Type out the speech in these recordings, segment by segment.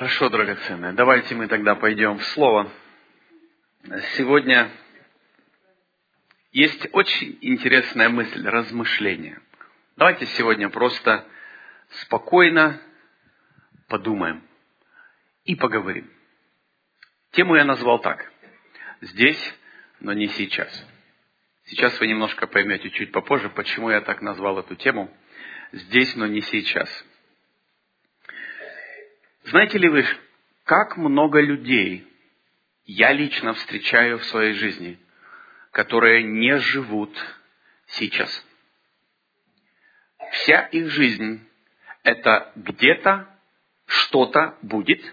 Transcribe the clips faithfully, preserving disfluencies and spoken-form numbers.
Хорошо, драгоценные. Давайте мы тогда пойдем в Слово. Сегодня есть очень интересная мысль, размышление. Давайте сегодня просто спокойно подумаем и поговорим. Тему я назвал так. Здесь, но не сейчас. Сейчас вы немножко поймете чуть попозже, почему я так назвал эту тему. Здесь, но не сейчас. Знаете ли вы, как много людей я лично встречаю в своей жизни, которые не живут сейчас? Вся их жизнь – это где-то что-то будет,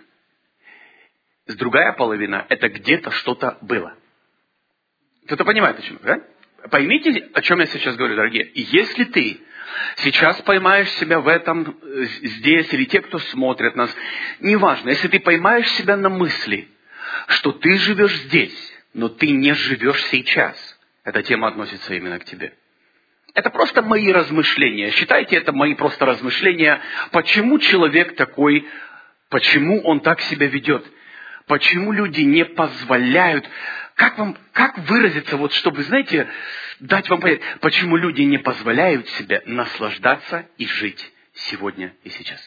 другая половина – это где-то что-то было. Кто-то понимает, о чем, да? Поймите, о чем я сейчас говорю, дорогие. Если ты сейчас поймаешь себя в этом здесь, или те, кто смотрит нас, неважно, если ты поймаешь себя на мысли, что ты живешь здесь, но ты не живешь сейчас, эта тема относится именно к тебе. Это просто мои размышления. Считайте, это мои просто размышления. Почему человек такой, почему он так себя ведет? Почему люди не позволяют... Как вам, как выразиться, вот чтобы, знаете, дать вам понять, почему люди не позволяют себе наслаждаться и жить сегодня и сейчас?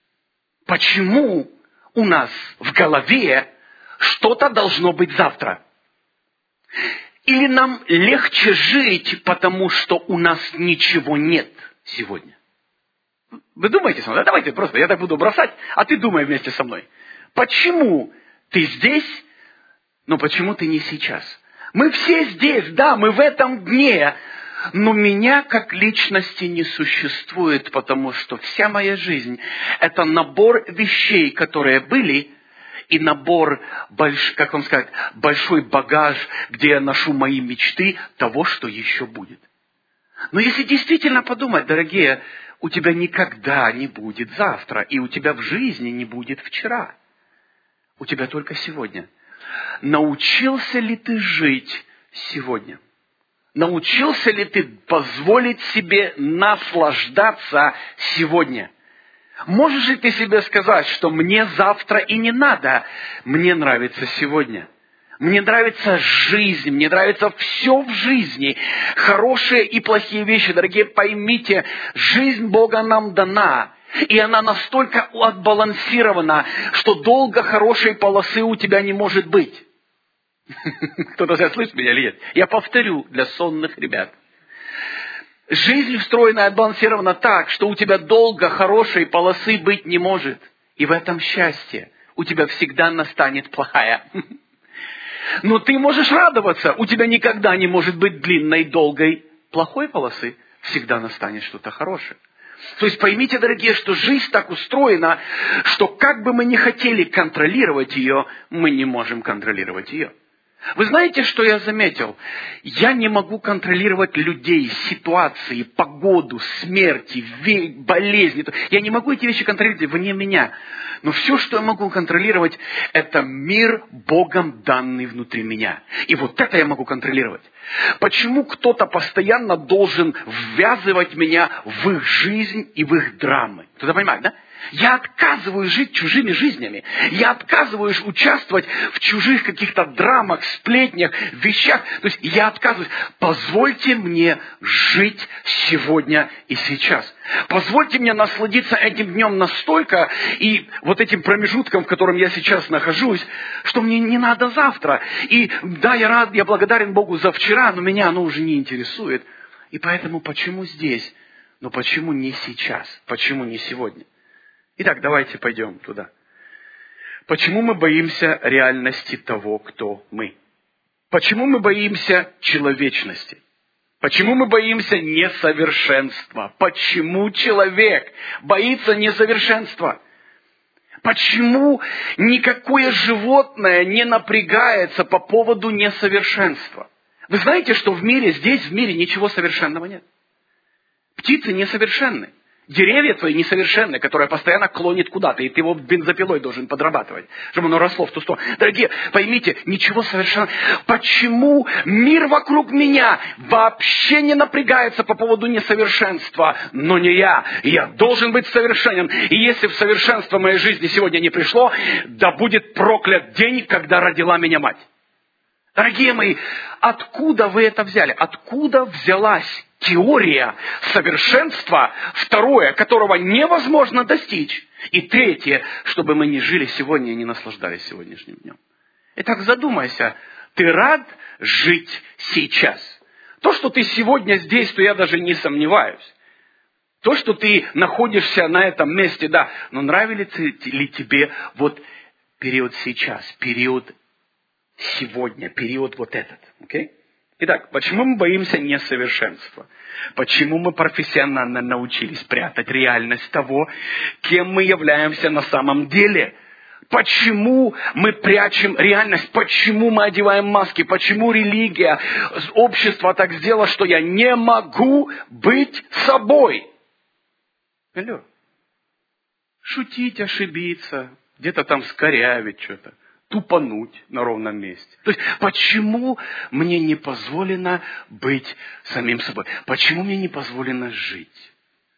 Почему у нас в голове что-то должно быть завтра? Или нам легче жить, потому что у нас ничего нет сегодня? Вы думаете со мной? Давайте просто, я так буду бросать, а ты думай вместе со мной. Почему ты здесь, но почему ты не сейчас? Мы все здесь, да, мы в этом дне, но меня как личности не существует, потому что вся моя жизнь – это набор вещей, которые были, и набор, больш, как вам сказать, большой багаж, где я ношу мои мечты того, что еще будет. Но если действительно подумать, дорогие, у тебя никогда не будет завтра, и у тебя в жизни не будет вчера. У тебя только сегодня. Научился ли ты жить сегодня? Научился ли ты позволить себе наслаждаться сегодня? Можешь ли ты себе сказать, что мне завтра и не надо, мне нравится сегодня? Мне нравится жизнь, мне нравится все в жизни. Хорошие и плохие вещи, дорогие, поймите, жизнь Бога нам дана. И она настолько отбалансирована, что долго хорошей полосы у тебя не может быть. Кто-то сейчас слышит меня или нет? Я повторю для сонных ребят. Жизнь устроена и отбалансирована так, что у тебя долго хорошей полосы быть не может. И в этом счастье. У тебя всегда настанет плохая. Но ты можешь радоваться. У тебя никогда не может быть длинной, долгой, плохой полосы. Всегда настанет что-то хорошее. То есть поймите, дорогие, что жизнь так устроена, что как бы мы ни хотели контролировать ее, мы не можем контролировать ее. Вы знаете, что я заметил? Я не могу контролировать людей, ситуации, погоду, смерти, болезни. Я не могу эти вещи контролировать вне меня. Но все, что я могу контролировать, это мир Богом данный внутри меня. И вот это я могу контролировать. Почему кто-то постоянно должен ввязывать меня в их жизнь и в их драмы? Кто-то понимает, да? Я отказываюсь жить чужими жизнями. Я отказываюсь участвовать в чужих каких-то драмах, сплетнях, вещах. То есть я отказываюсь. Позвольте мне жить сегодня и сейчас. Позвольте мне насладиться этим днем настолько и вот этим промежутком, в котором я сейчас нахожусь, что мне не надо завтра. И да, я рад, я благодарен Богу за вчера, но меня оно уже не интересует. И поэтому почему здесь? Но почему не сейчас? Почему не сегодня? Итак, давайте пойдем туда. Почему мы боимся реальности того, кто мы? Почему мы боимся человечности? Почему мы боимся несовершенства? Почему человек боится несовершенства? Почему никакое животное не напрягается по поводу несовершенства? Вы знаете, что в мире, здесь в мире ничего совершенного нет. Птицы несовершенны. Деревья твои несовершенные, которые постоянно клонят куда-то, и ты его бензопилой должен подрабатывать, чтобы оно росло в ту сторону. Дорогие, поймите, ничего совершенно... Почему мир вокруг меня вообще не напрягается по поводу несовершенства, но не я? Я должен быть совершенен. И если в совершенство моей жизни сегодня не пришло, да будет проклят день, когда родила меня мать. Дорогие мои, откуда вы это взяли? Откуда взялась теория совершенства, второе, которого невозможно достичь, и третье, чтобы мы не жили сегодня и не наслаждались сегодняшним днем? Итак, задумайся, ты рад жить сейчас? То, что ты сегодня здесь, то я даже не сомневаюсь. То, что ты находишься на этом месте, да, но нравится ли тебе вот период сейчас, период сегодня, период вот этот, окей? Okay? Итак, почему мы боимся несовершенства? Почему мы профессионально научились прятать реальность того, кем мы являемся на самом деле? Почему мы прячем реальность? Почему мы одеваем маски? Почему религия, общество так сделало, что я не могу быть собой? Алло. Шутить, ошибиться, где-то там скорявить что-то. Тупануть на ровном месте. То есть, почему мне не позволено быть самим собой? Почему мне не позволено жить?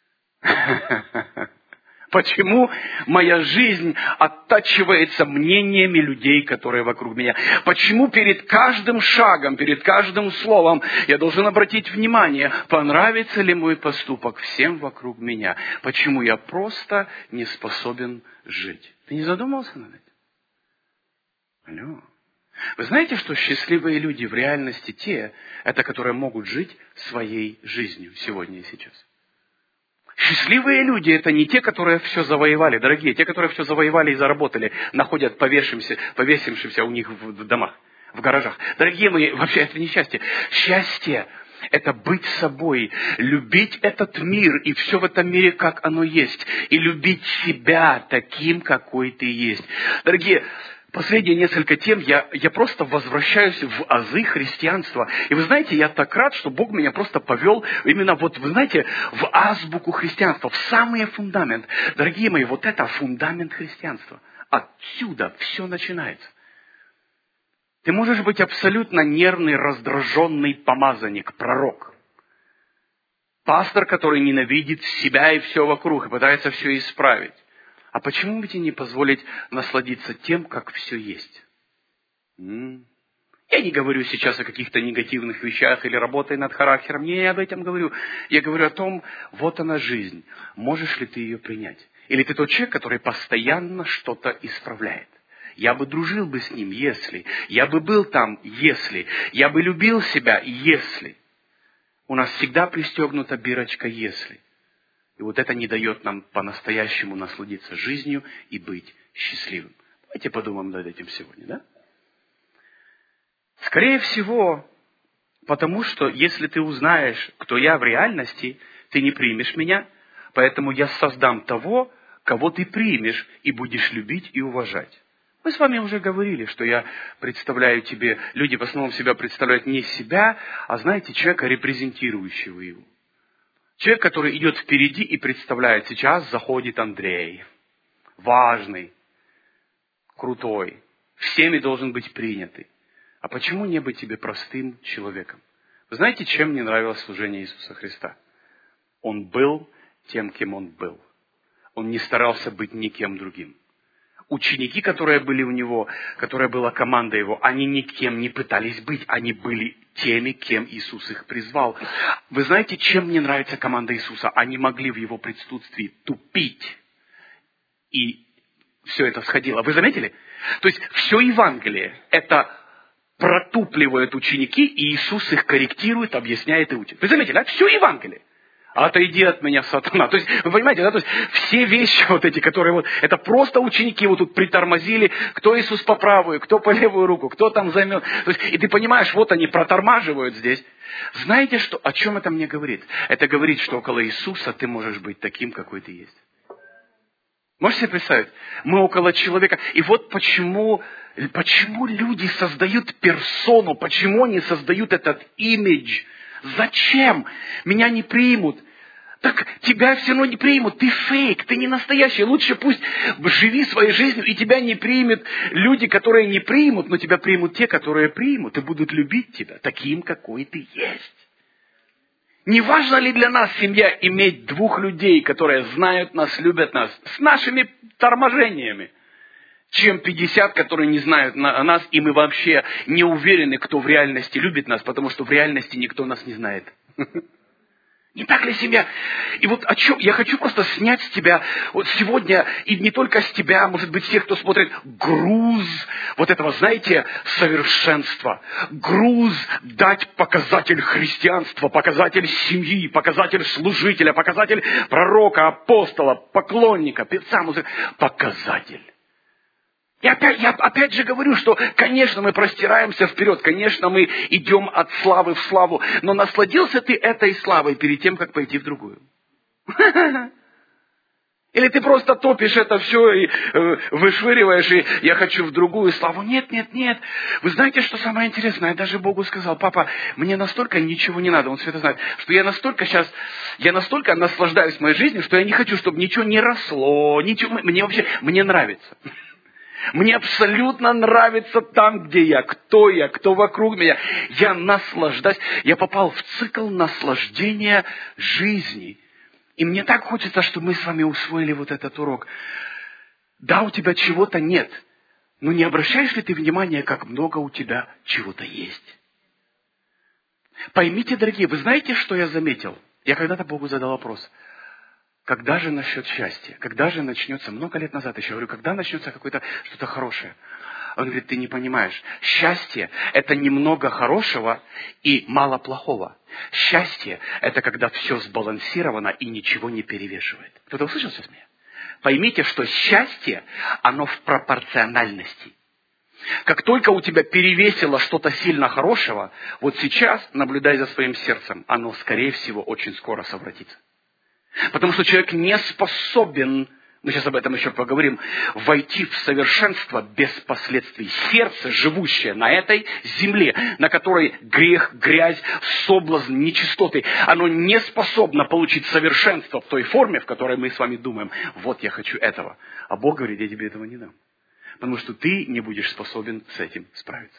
Почему моя жизнь оттачивается мнениями людей, которые вокруг меня? Почему перед каждым шагом, перед каждым словом я должен обратить внимание, понравится ли мой поступок всем вокруг меня? Почему я просто не способен жить? Ты не задумался над этим? Алло. Вы знаете, что счастливые люди в реальности те, это которые могут жить своей жизнью сегодня и сейчас? Счастливые люди это не те, которые все завоевали, дорогие, те, которые все завоевали и заработали, находят повесившимся, повесившимся у них в домах, в гаражах. Дорогие мои, вообще это не счастье. Счастье – это быть собой, любить этот мир и все в этом мире, как оно есть, и любить себя таким, какой ты есть. Дорогие, последние несколько тем я, я просто возвращаюсь в азы христианства. И вы знаете, я так рад, что Бог меня просто повел именно вот, вы знаете, в азбуку христианства, в самый фундамент. Дорогие мои, вот это фундамент христианства. Отсюда все начинается. Ты можешь быть абсолютно нервный, раздраженный помазанник, пророк. Пастор, который ненавидит себя и все вокруг, и пытается все исправить. А почему бы тебе не позволить насладиться тем, как все есть? М-м. Я не говорю сейчас о каких-то негативных вещах или работе над характером. Не, я об этом говорю. Я говорю о том, вот она жизнь. Можешь ли ты ее принять? Или ты тот человек, который постоянно что-то исправляет? Я бы дружил бы с ним, если. Я бы был там, если. Я бы любил себя, если. У нас всегда пристегнута бирочка «если». И вот это не дает нам по-настоящему насладиться жизнью и быть счастливым. Давайте подумаем над этим сегодня, да? Скорее всего, потому что если ты узнаешь, кто я в реальности, ты не примешь меня, поэтому я создам того, кого ты примешь и будешь любить и уважать. Мы с вами уже говорили, что я представляю тебе, люди в основном себя представляют не себя, а, знаете, человека, репрезентирующего его. Человек, который идет впереди и представляет, сейчас заходит Андрей. Важный, крутой, всеми должен быть принятый. А почему не быть тебе простым человеком? Вы знаете, чем мне нравилось служение Иисуса Христа? Он был тем, кем Он был. Он не старался быть никем другим. Ученики, которые были у Него, которая была команда Его, они никем не пытались быть, они были теми, кем Иисус их призвал. Вы знаете, чем мне нравится команда Иисуса? Они могли в Его присутствии тупить, и все это сходило. Вы заметили? То есть, все Евангелие, это протупливают ученики, и Иисус их корректирует, объясняет и учит. Вы заметили, да? Все Евангелие. Отойди от меня, сатана. То есть, вы понимаете, да? То есть, все вещи вот эти, которые вот, это просто ученики вот тут притормозили, кто Иисус по правую, кто по левую руку, кто там займет. То есть, и ты понимаешь, вот они протормаживают здесь. Знаете, что, о чем это мне говорит? Это говорит, что около Иисуса ты можешь быть таким, какой ты есть. Можете себе представить? Мы около человека. И вот почему, почему люди создают персону, почему они создают этот имидж. Зачем? Меня не примут. так тебя все равно не примут. Ты фейк, ты не настоящий. Лучше пусть живи своей жизнью, и тебя не примут люди, которые не примут, но тебя примут те, которые примут, и будут любить тебя таким, какой ты есть. Не важно ли для нас, семья, иметь двух людей, которые знают нас, любят нас, с нашими торможениями, чем пятьдесят, которые не знают нас, и мы вообще не уверены, кто в реальности любит нас, потому что в реальности никто нас не знает. Не так ли, семья? И вот о чем я хочу просто снять с тебя вот сегодня, и не только с тебя, может быть, всех, кто смотрит, груз вот этого, знаете, совершенства. Груз дать показатель христианства, показатель семьи, показатель служителя, показатель пророка, апостола, поклонника, певца, музыка. Показатель. И опять, я опять же говорю, что, конечно, мы простираемся вперед, конечно, мы идем от славы в славу, но насладился ты этой славой перед тем, как пойти в другую? Или ты просто топишь это все и э, вышвыриваешь, и я хочу в другую славу? Нет, нет, нет. Вы знаете, что самое интересное? Я даже Богу сказал: папа, мне настолько ничего не надо, он все это знает, что я настолько сейчас, я настолько наслаждаюсь моей жизнью, что я не хочу, чтобы ничего не росло, ничего, мне вообще, мне нравится. Мне абсолютно нравится там, где я, кто я, кто вокруг меня. Я наслаждаюсь. Я попал в цикл наслаждения жизни. И мне так хочется, чтобы мы с вами усвоили вот этот урок. Да, у тебя чего-то нет, но не обращаешь ли ты внимания, как много у тебя чего-то есть? Поймите, дорогие, вы знаете, что я заметил? Я когда-то Богу задал вопрос. Когда же насчет счастья? Когда же начнется, много лет назад еще говорю, когда начнется какое-то что-то хорошее? Он говорит: ты не понимаешь. Счастье – это немного хорошего и мало плохого. Счастье – это когда все сбалансировано и ничего не перевешивает. Кто-то услышал сейчас меня? Поймите, что счастье, оно в пропорциональности. Как только у тебя перевесило что-то сильно хорошего, вот сейчас, наблюдай за своим сердцем, оно, скорее всего, очень скоро совратится. Потому что человек не способен, мы сейчас об этом еще поговорим, войти в совершенство без последствий. Сердце, живущее на этой земле, на которой грех, грязь, соблазн, нечистоты, оно не способно получить совершенство в той форме, в которой мы с вами думаем: вот я хочу этого. А Бог говорит: я тебе этого не дам. Потому что ты не будешь способен с этим справиться.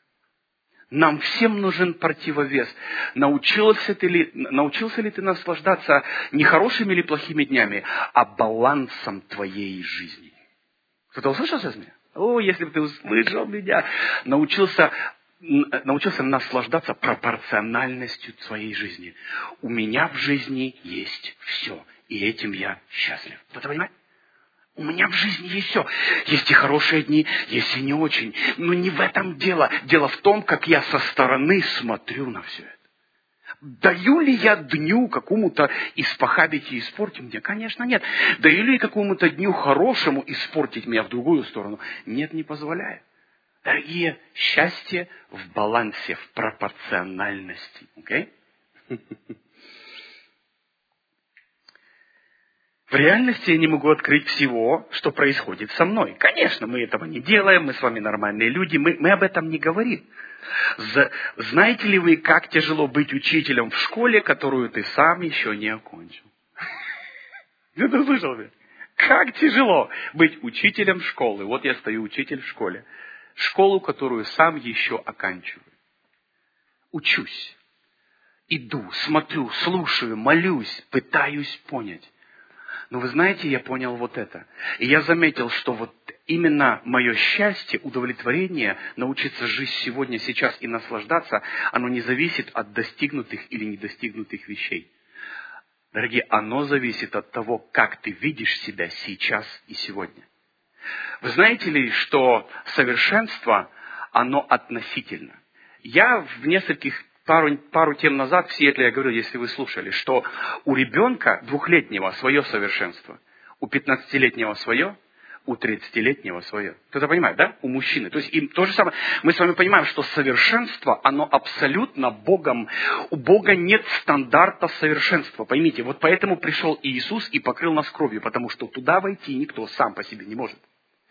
Нам всем нужен противовес. Научился ты ли, научился ли ты наслаждаться не хорошими или плохими днями, а балансом твоей жизни? Кто-то услышал сейчас меня? О, если бы ты услышал меня. Научился, научился наслаждаться пропорциональностью своей жизни. У меня в жизни есть все. И этим я счастлив. Кто-то понимает? У меня в жизни есть все. Есть и хорошие дни, есть и не очень. Но не в этом дело. Дело в том, как я со стороны смотрю на все это. Даю ли я дню какому-то испохабить и испортить меня? Конечно, нет. Даю ли я какому-то дню хорошему испортить меня в другую сторону? Нет, не позволяю. Дорогие, счастье в балансе, в пропорциональности. Окей? Okay? В реальности я не могу открыть всего, что происходит со мной. Конечно, мы этого не делаем, мы с вами нормальные люди, мы, мы об этом не говорим. За, знаете ли вы, как тяжело быть учителем в школе, которую ты сам еще не окончил? Ты слышал меня? Как тяжело быть учителем школы. Вот я стою учитель в школе. Школу, которую сам еще оканчиваю. Учусь. Иду, смотрю, слушаю, молюсь, пытаюсь понять. Но вы знаете, я понял вот это. И я заметил, что вот именно мое счастье, удовлетворение, научиться жить сегодня, сейчас и наслаждаться, оно не зависит от достигнутых или недостигнутых вещей. Дорогие, оно зависит от того, как ты видишь себя сейчас и сегодня. Вы знаете ли, что совершенство, оно относительно. Я в нескольких Пару, пару тем назад в Сиэтле я говорил, если вы слушали, что у ребенка двухлетнего свое совершенство, у пятнадцатилетнего свое, у тридцатилетнего свое. Кто-то понимает, да? У мужчины. То есть им то же самое. Мы с вами понимаем, что совершенство, оно абсолютно Богом. У Бога нет стандарта совершенства. Поймите, вот поэтому пришел Иисус и покрыл нас кровью, потому что туда войти никто сам по себе не может.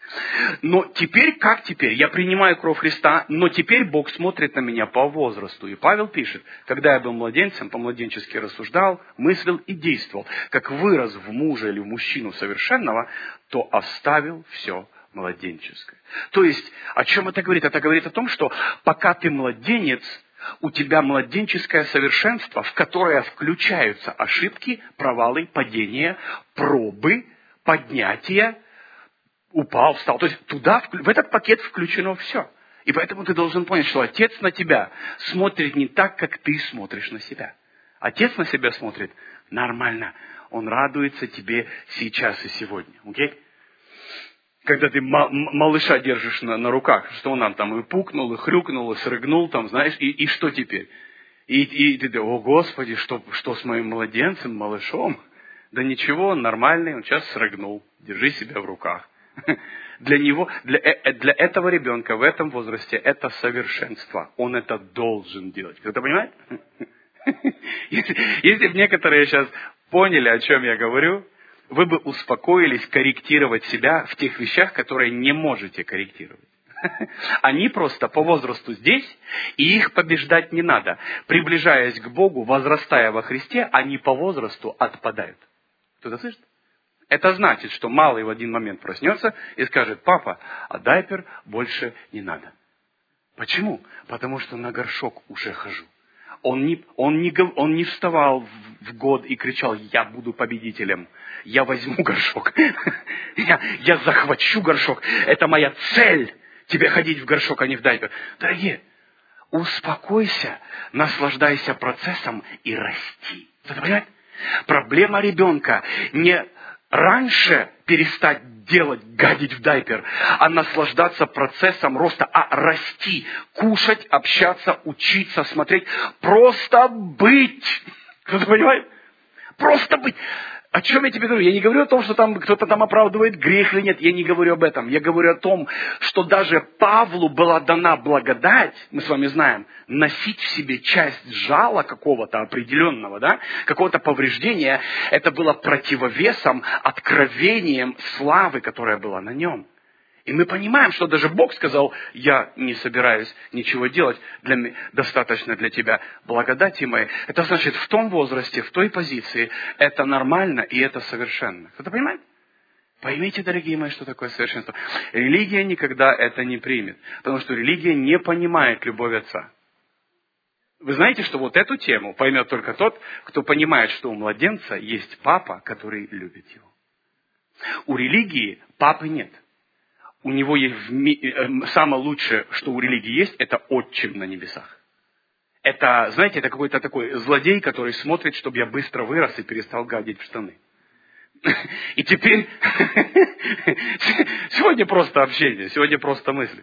Но теперь, как теперь? Я принимаю кровь Христа, но теперь Бог смотрит на меня по возрасту. И Павел пишет, когда я был младенцем, по-младенчески рассуждал, мыслил и действовал. Как вырос в мужа или в мужчину совершенного, то оставил все младенческое. То есть, о чем это говорит? Это говорит о том, что пока ты младенец, у тебя младенческое совершенство, в которое включаются ошибки, провалы, падения, пробы, поднятия, упал, встал. То есть туда, в этот пакет включено все. И поэтому ты должен понять, что Отец на тебя смотрит не так, как ты смотришь на себя. Отец на себя смотрит нормально. Он радуется тебе сейчас и сегодня. Окей? Когда ты малыша держишь на, на руках, что он нам там и пукнул, и хрюкнул, и срыгнул, там, знаешь, и, и что теперь? И, и ты думаешь, о Господи, что, что с моим младенцем, малышом? Да ничего, он нормальный, он сейчас срыгнул. Держи себя в руках. Для него, для, для этого ребенка в этом возрасте это совершенство. Он это должен делать. Кто-то понимает? Если, если бы некоторые сейчас поняли, о чем я говорю, вы бы успокоились корректировать себя в тех вещах, которые не можете корректировать. Они просто по возрасту здесь, и их побеждать не надо. Приближаясь к Богу, возрастая во Христе, они по возрасту отпадают. Кто-то слышит? Это значит, что малый в один момент проснется и скажет: папа, а дайпер больше не надо. Почему? Потому что на горшок уже хожу. Он не, он, не, он не вставал в год и кричал: я буду победителем, я возьму горшок, я, я захвачу горшок, это моя цель, тебе ходить в горшок, а не в дайпер. Дорогие, успокойся, наслаждайся процессом и расти. Вы понимаете? Проблема ребенка не раньше перестать делать, гадить в дайпер, а наслаждаться процессом роста, а расти, кушать, общаться, учиться, смотреть, просто быть. Кто-то понимает? Просто быть. О чем я тебе говорю? Я не говорю о том, что там кто-то там оправдывает грех или нет. Я не говорю об этом. Я говорю о том, что даже Павлу была дана благодать, мы с вами знаем, носить в себе часть жала какого-то определенного, да, какого-то повреждения. Это было противовесом, откровением славы, которая была на нем. И мы понимаем, что даже Бог сказал: я не собираюсь ничего делать, для, достаточно для тебя благодати моей. Это значит, в том возрасте, в той позиции, это нормально и это совершенно. Кто-то понимает? Поймите, дорогие мои, что такое совершенство. Религия никогда это не примет, потому что религия не понимает любовь Отца. Вы знаете, что вот эту тему поймет только тот, кто понимает, что у младенца есть папа, который любит его. У религии папы нет. У него есть самое лучшее, что у религии есть, это отчим на небесах. Это, знаете, это какой-то такой злодей, который смотрит, чтобы я быстро вырос и перестал гадить в штаны. И теперь... Сегодня просто общение, сегодня просто мысли.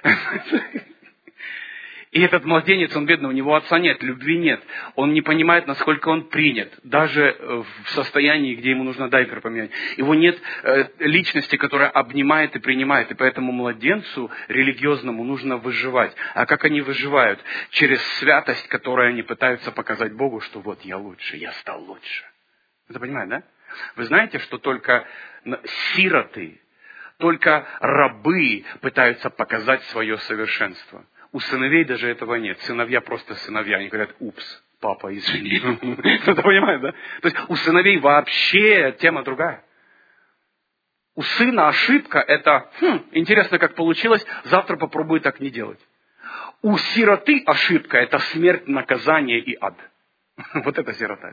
И этот младенец, он бедный, у него отца нет, любви нет. Он не понимает, насколько он принят. Даже в состоянии, где ему нужно дайпер поменять. Его нет э, личности, которая обнимает и принимает. И поэтому младенцу религиозному нужно выживать. А как они выживают? Через святость, которую они пытаются показать Богу, что вот я лучше, я стал лучше. Вы понимаете, да? Вы знаете, что только сироты, только рабы пытаются показать свое совершенство. У сыновей даже этого нет. Сыновья просто сыновья. Они говорят: упс, папа, извини. Кто-то понимает, да? То есть у сыновей вообще тема другая. У сына ошибка – это, хм, интересно, как получилось, завтра попробуй так не делать. У сироты ошибка – это смерть, наказание и ад. Вот это сирота.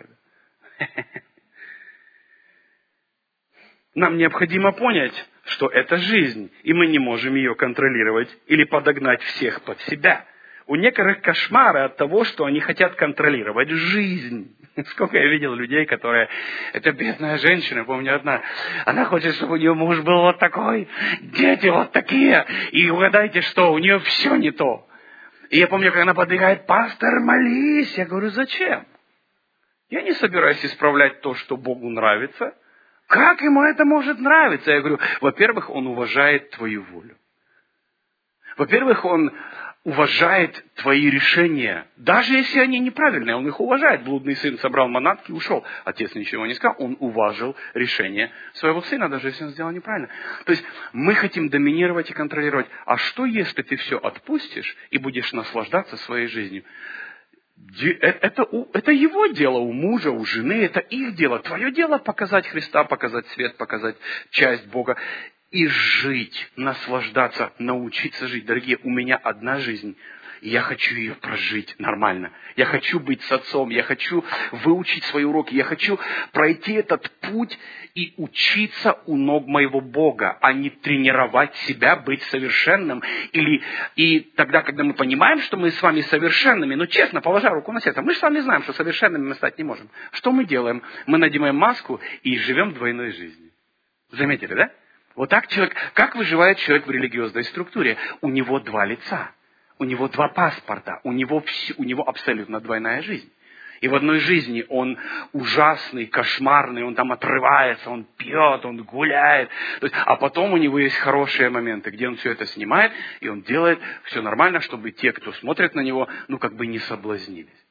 Нам необходимо понять, что это жизнь, и мы не можем ее контролировать или подогнать всех под себя. У некоторых кошмары от того, что они хотят контролировать жизнь. Сколько я видел людей, которые... Это бедная женщина, помню одна. Она хочет, чтобы у нее муж был вот такой, дети вот такие. И угадайте что, у нее все не то. И я помню, как она подбегает: пастор, молись. Я говорю: зачем? Я не собираюсь исправлять то, что Богу нравится. Как ему это может нравиться? Я говорю: во-первых, он уважает твою волю. Во-первых, он уважает твои решения, даже если они неправильные, он их уважает. Блудный сын собрал манатки и ушел. Отец ничего не сказал, он уважил решение своего сына, даже если он сделал неправильно. То есть мы хотим доминировать и контролировать. А что, если ты все отпустишь и будешь наслаждаться своей жизнью? Это, это его дело, у мужа, у жены, это их дело. Твое дело показать Христа, показать свет, показать часть Бога. И жить, наслаждаться, научиться жить. Дорогие, у меня одна жизнь, и я хочу ее прожить нормально. Я хочу быть с отцом, я хочу выучить свои уроки, я хочу пройти этот путь и учиться у ног моего Бога, а не тренировать себя быть совершенным. Или, и тогда, когда мы понимаем, что мы с вами совершенными, ну честно, положа руку на сердце, мы же с вами знаем, что совершенными мы стать не можем. Что мы делаем? Мы надеваем маску и живем двойной жизнью. Заметили, да? Вот так человек, как выживает человек в религиозной структуре? У него два лица, у него два паспорта, у него, все, у него абсолютно двойная жизнь. И в одной жизни он ужасный, кошмарный, он там отрывается, он пьет, он гуляет. То есть, а потом у него есть хорошие моменты, где он все это снимает, и он делает все нормально, чтобы те, кто смотрят на него, ну как бы не соблазнились.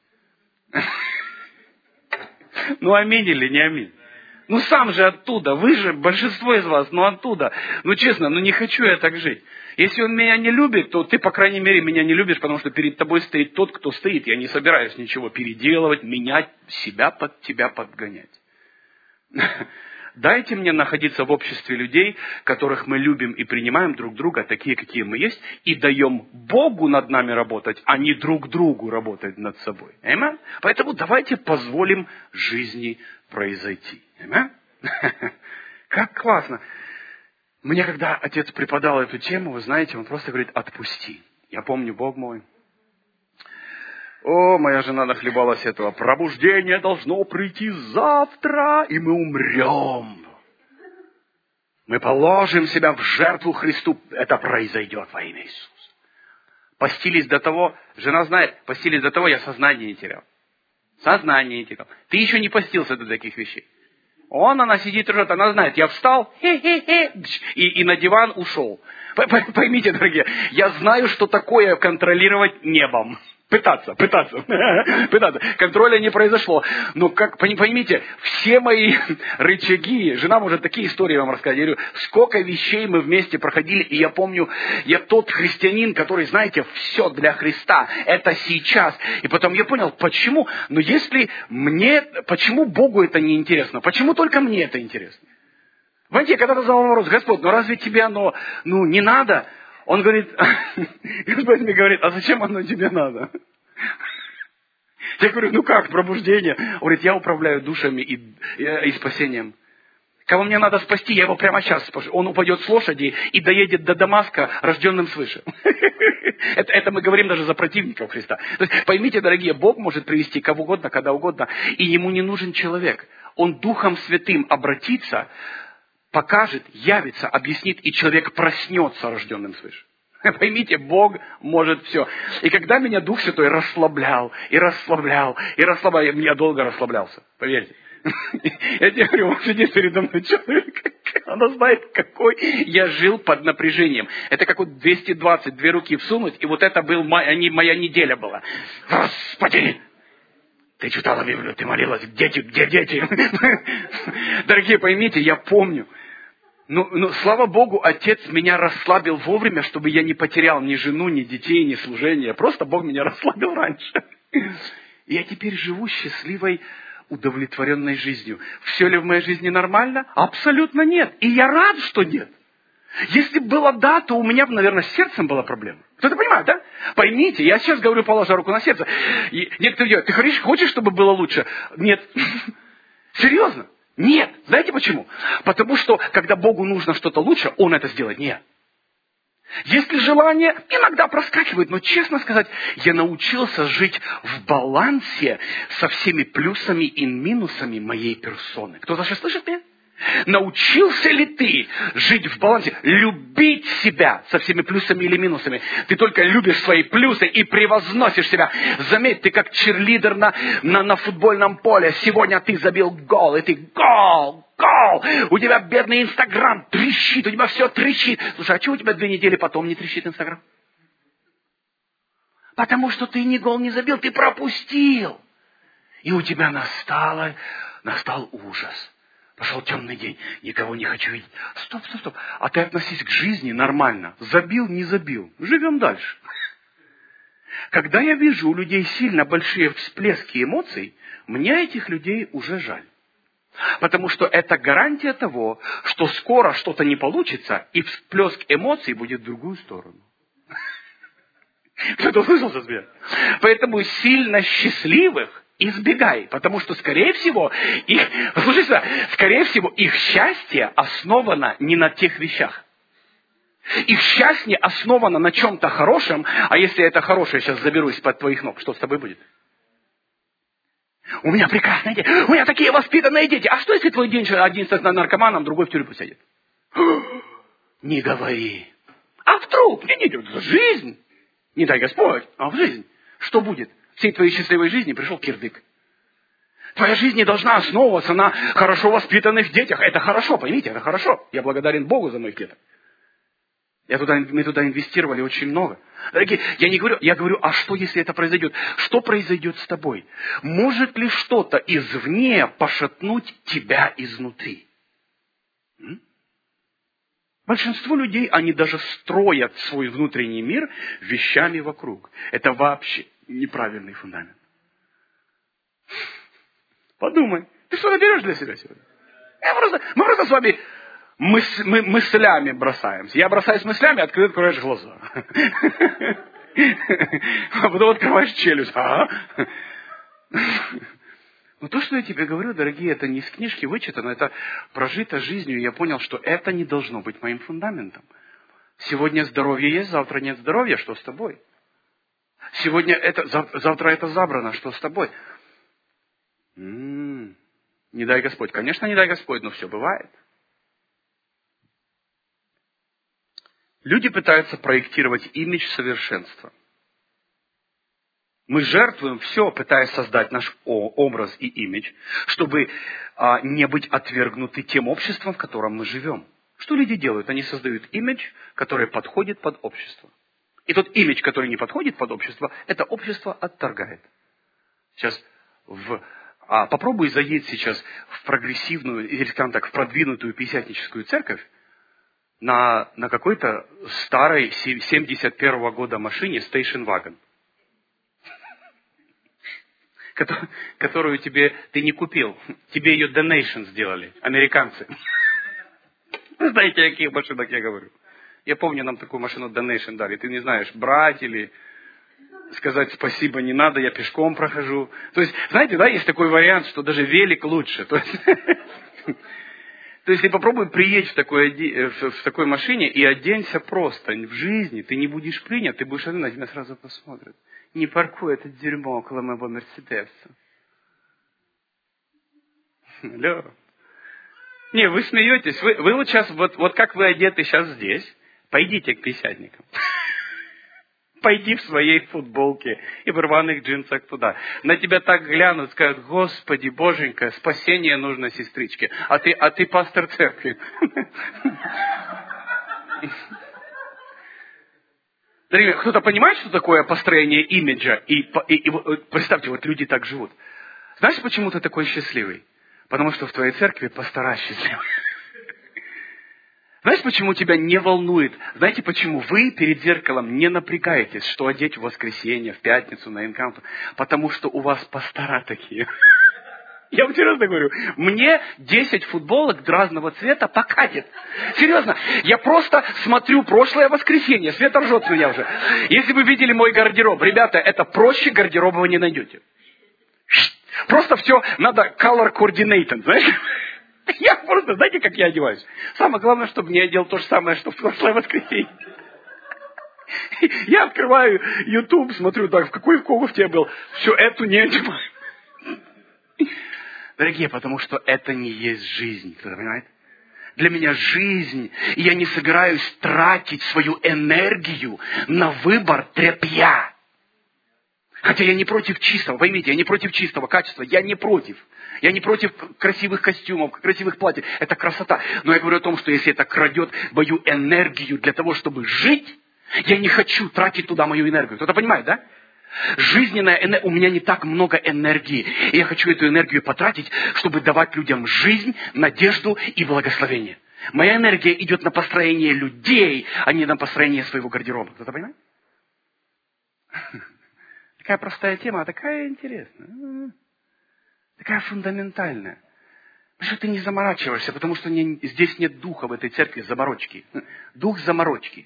Ну аминь или не аминь? Ну сам же оттуда, вы же, большинство из вас, ну оттуда. Ну честно, ну не хочу я так жить. Если он меня не любит, то ты, по крайней мере, меня не любишь, потому что перед тобой стоит тот, кто стоит. Я не собираюсь ничего переделывать, менять, себя под тебя подгонять. Дайте мне находиться в обществе людей, которых мы любим и принимаем друг друга, такие, какие мы есть, и даем Богу над нами работать, а не друг другу работать над собой. Аминь? Поэтому давайте позволим жизни произойти. Аминь? Как классно. Мне, когда отец преподал эту тему, вы знаете, он просто говорит, отпусти. Я помню, Бог мой. О, моя жена нахлебалась этого. Пробуждение должно прийти завтра, и мы умрем. Мы положим себя в жертву Христу. Это произойдет во имя Иисуса. Постились до того, жена знает, постились до того, я сознание не терял. Сознание не терял. Ты еще не постился до таких вещей. Он, она сидит и ржет, она знает, я встал, хе-хе-хе, и, и на диван ушел. Поймите, дорогие, я знаю, что такое контролировать небом. Пытаться, пытаться, пытаться. Контроля не произошло. Но, как, поймите, все мои рычаги, жена может такие истории вам рассказать. Я говорю, сколько вещей мы вместе проходили, и я помню, я тот христианин, который, знаете, все для Христа. Это сейчас. И потом я понял, почему, но если мне, почему Богу это не интересно? Почему только мне это интересно? Понимаете, я когда задал вопрос, Господь, ну разве тебе оно, ну не надо? Он говорит, Господь мне говорит, а зачем оно тебе надо? Я говорю, ну как, пробуждение? Он говорит, я управляю душами и, и, и спасением. Кого мне надо спасти, я его прямо сейчас спасу. Он упадет с лошади и доедет до Дамаска, рожденным свыше. это, это мы говорим даже за противников Христа. То есть, поймите, дорогие, Бог может привести кого угодно, когда угодно, и ему не нужен человек. Он Духом Святым обратится, покажет, явится, объяснит, и человек проснется рожденным свыше. Поймите, Бог может все. И когда меня Дух Святой расслаблял, и расслаблял, и расслаблял, я долго расслаблялся, поверьте. Я тебе говорю, он сидит передо мной человек, она знает, какой я жил под напряжением. Это как вот двести двадцать, две руки всунуть, и вот это был моя, моя неделя была. Господи! Ты читала Библию, ты молилась, дети, где дети? Дорогие, поймите, я помню. Ну, ну, слава Богу, Отец меня расслабил вовремя, чтобы я не потерял ни жену, ни детей, ни служение. Просто Бог меня расслабил раньше. И я теперь живу счастливой, удовлетворенной жизнью. Все ли в моей жизни нормально? Абсолютно нет. И я рад, что нет. Если было да, то у меня, наверное, с сердцем была проблема. Кто-то понимает, да? Поймите, я сейчас говорю, положа руку на сердце. И некоторые говорят, ты хочешь, хочешь, чтобы было лучше? Нет. Серьезно? Нет. Знаете почему? Потому что, когда Богу нужно что-то лучше, Он это сделает. Нет. Если желание иногда проскакивает, но, честно сказать, я научился жить в балансе со всеми плюсами и минусами моей персоны. Кто-то сейчас слышит меня? Научился ли ты жить в балансе, любить себя со всеми плюсами или минусами? Ты только любишь свои плюсы и превозносишь себя. Заметь, ты как черлидер на, на, на футбольном поле. Сегодня ты забил гол, и ты гол, гол. У тебя бедный Инстаграм трещит, у тебя все трещит. Слушай, а чего у тебя две недели потом не трещит Инстаграм? Потому что ты ни гол не забил, ты пропустил. И у тебя настало, настал ужас. Пошел темный день, никого не хочу видеть. Стоп, стоп, стоп. А ты относись к жизни нормально. Забил, не забил. Живем дальше. Когда я вижу у людей сильно большие всплески эмоций, мне этих людей уже жаль. Потому что это гарантия того, что скоро что-то не получится, и всплеск эмоций будет в другую сторону. Кто-то услышал сейчас меня? Поэтому сильно счастливых избегай, потому что, скорее всего, их, слушайте, скорее всего, их счастье основано не на тех вещах. Их счастье основано на чем-то хорошем, а если это хорошее, сейчас заберусь под твоих ног, что с тобой будет? У меня прекрасные дети, у меня такие воспитанные дети. А что, если твой день один с наркоманом, другой в тюрьму сядет? Не говори. А вдруг? Не, не, не, жизнь. Не дай Господь, а в жизнь. Что будет? Всей твоей счастливой жизни пришел кирдык. Твоя жизнь не должна основываться на хорошо воспитанных детях. Это хорошо, поймите, это хорошо. Я благодарен Богу за моих деток. Я туда, мы туда инвестировали очень много. Дорогие, я не говорю, я говорю, а что, если это произойдет? Что произойдет с тобой? Может ли что-то извне пошатнуть тебя изнутри? М? Большинство людей, они даже строят свой внутренний мир вещами вокруг. Это вообще неправильный фундамент. Подумай, ты что-то берешь для себя сегодня? Я просто, мы просто с вами мыс, мы, мыслями бросаемся. Я бросаюсь мыслями, а ты открываешь глаза. А потом открываешь челюсть. Но то, что я тебе говорю, дорогие, это не из книжки вычитано, это прожито жизнью, и я понял, что это не должно быть моим фундаментом. Сегодня здоровье есть, завтра нет здоровья, что с тобой? Сегодня это, завтра это забрано, что с тобой? М-м, не дай Господь. Конечно, не дай Господь, но все бывает. Люди пытаются проектировать имидж совершенства. Мы жертвуем все, пытаясь создать наш образ и имидж, чтобы а, не быть отвергнуты тем обществом, в котором мы живем. Что люди делают? Они создают имидж, который подходит под общество. И тот имидж, который не подходит под общество, это общество отторгает. Сейчас в, а, попробуй заедь сейчас в прогрессивную, или скажем так, в продвинутую пятидесятническую церковь на, на какой-то старой семьдесят первого года машине Station Wagon. Которую тебе ты не купил. Тебе ее donation сделали, американцы. Вы знаете, о каких машинах я говорю? Я помню, нам такую машину donation дали. Ты не знаешь, брать или сказать спасибо не надо, я пешком прохожу. То есть, знаете, да, есть такой вариант, что даже велик лучше. То есть, то есть ты попробуй приедь в такой, в такой машине и оденься просто. В жизни ты не будешь принят, ты будешь один, на тебя сразу посмотрят. Не паркуй это дерьмо около моего Мерседеса. Алло. Не, вы смеетесь. Вы, вы вот сейчас, вот, вот как вы одеты сейчас здесь, пойдите к пятидесятникам. Пойди в своей футболке и в рваных джинсах туда. На тебя так глянут, скажут: Господи, Боженька, спасение нужно сестричке. А ты, а ты пастор церкви. Дорогие, кто-то понимает, что такое построение имиджа? И, и, и представьте, вот люди так живут. Знаешь, почему ты такой счастливый? Потому что в твоей церкви пастора счастливы. Знаешь, почему тебя не волнует? Знаете, почему вы перед зеркалом не напрягаетесь, что одеть в воскресенье, в пятницу, на энкаунтер? Потому что у вас пастора такие. Я вам серьезно говорю, мне десять футболок разного цвета покатит. Серьезно, я просто смотрю прошлое воскресенье, Света ржет с меня уже. Если вы видели мой гардероб, ребята, это проще гардероба вы не найдете. Просто все надо color coordinated, знаешь? Я просто, знаете, как я одеваюсь? Самое главное, чтобы не одел то же самое, что в прошлое воскресенье. Я открываю YouTube, смотрю, так, в какой кофте я был. Все, эту не одеваю. Дорогие, потому что это не есть жизнь, кто-то понимает? Для меня жизнь, и я не собираюсь тратить свою энергию на выбор тряпья. Хотя я не против чистого, поймите, я не против чистого качества, я не против. Я не против красивых костюмов, красивых платьев, это красота. Но я говорю о том, что если это крадет мою энергию для того, чтобы жить, я не хочу тратить туда мою энергию. Кто-то понимает, да? Жизненная энергия. У меня не так много энергии. И я хочу эту энергию потратить, чтобы давать людям жизнь, надежду и благословение. Моя энергия идет на построение людей, а не на построение своего гардероба. Кто-то понимает? Такая простая тема, а такая интересная. Такая фундаментальная. Потому что ты не заморачиваешься, потому что не, здесь нет духа в этой церкви заморочки. Дух заморочки.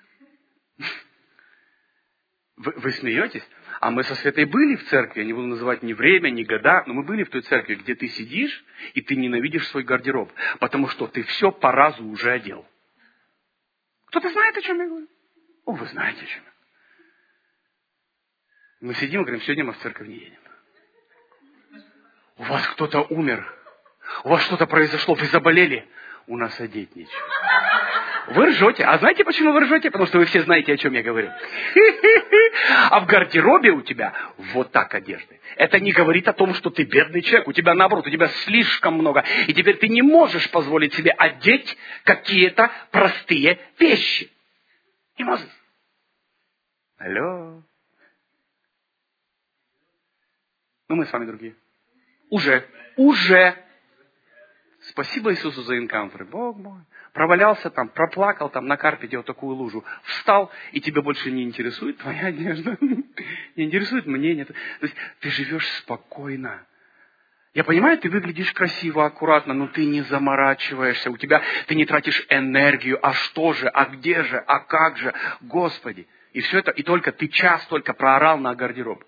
Вы, вы смеетесь? А мы со Светой были в церкви, я не буду называть ни время, ни года, но мы были в той церкви, где ты сидишь, и ты ненавидишь свой гардероб, потому что ты все по разу уже одел. Кто-то знает, о чем я говорю? О, вы знаете, о чем я. Мы сидим и говорим, сегодня мы в церковь не едем. У вас кто-то умер, у вас что-то произошло, вы заболели, у нас одеть нечего. Вы ржете. А знаете, почему вы ржете? Потому что вы все знаете, о чем я говорю. А в гардеробе у тебя вот так одежды. Это не говорит о том, что ты бедный человек. У тебя наоборот, у тебя слишком много. И теперь ты не можешь позволить себе одеть какие-то простые вещи. Не можешь. Алло. Ну, мы с вами другие. Уже. Уже. Спасибо Иисусу за инкаунтеры. Бог мой. Провалялся там, проплакал там на карпете вот такую лужу. Встал, и тебя больше не интересует твоя одежда. Не интересует мнение. То есть ты живешь спокойно. Я понимаю, ты выглядишь красиво, аккуратно, но ты не заморачиваешься. У тебя ты не тратишь энергию. А что же? А где же? А как же? Господи. И все это, и только ты час только проорал на гардероб.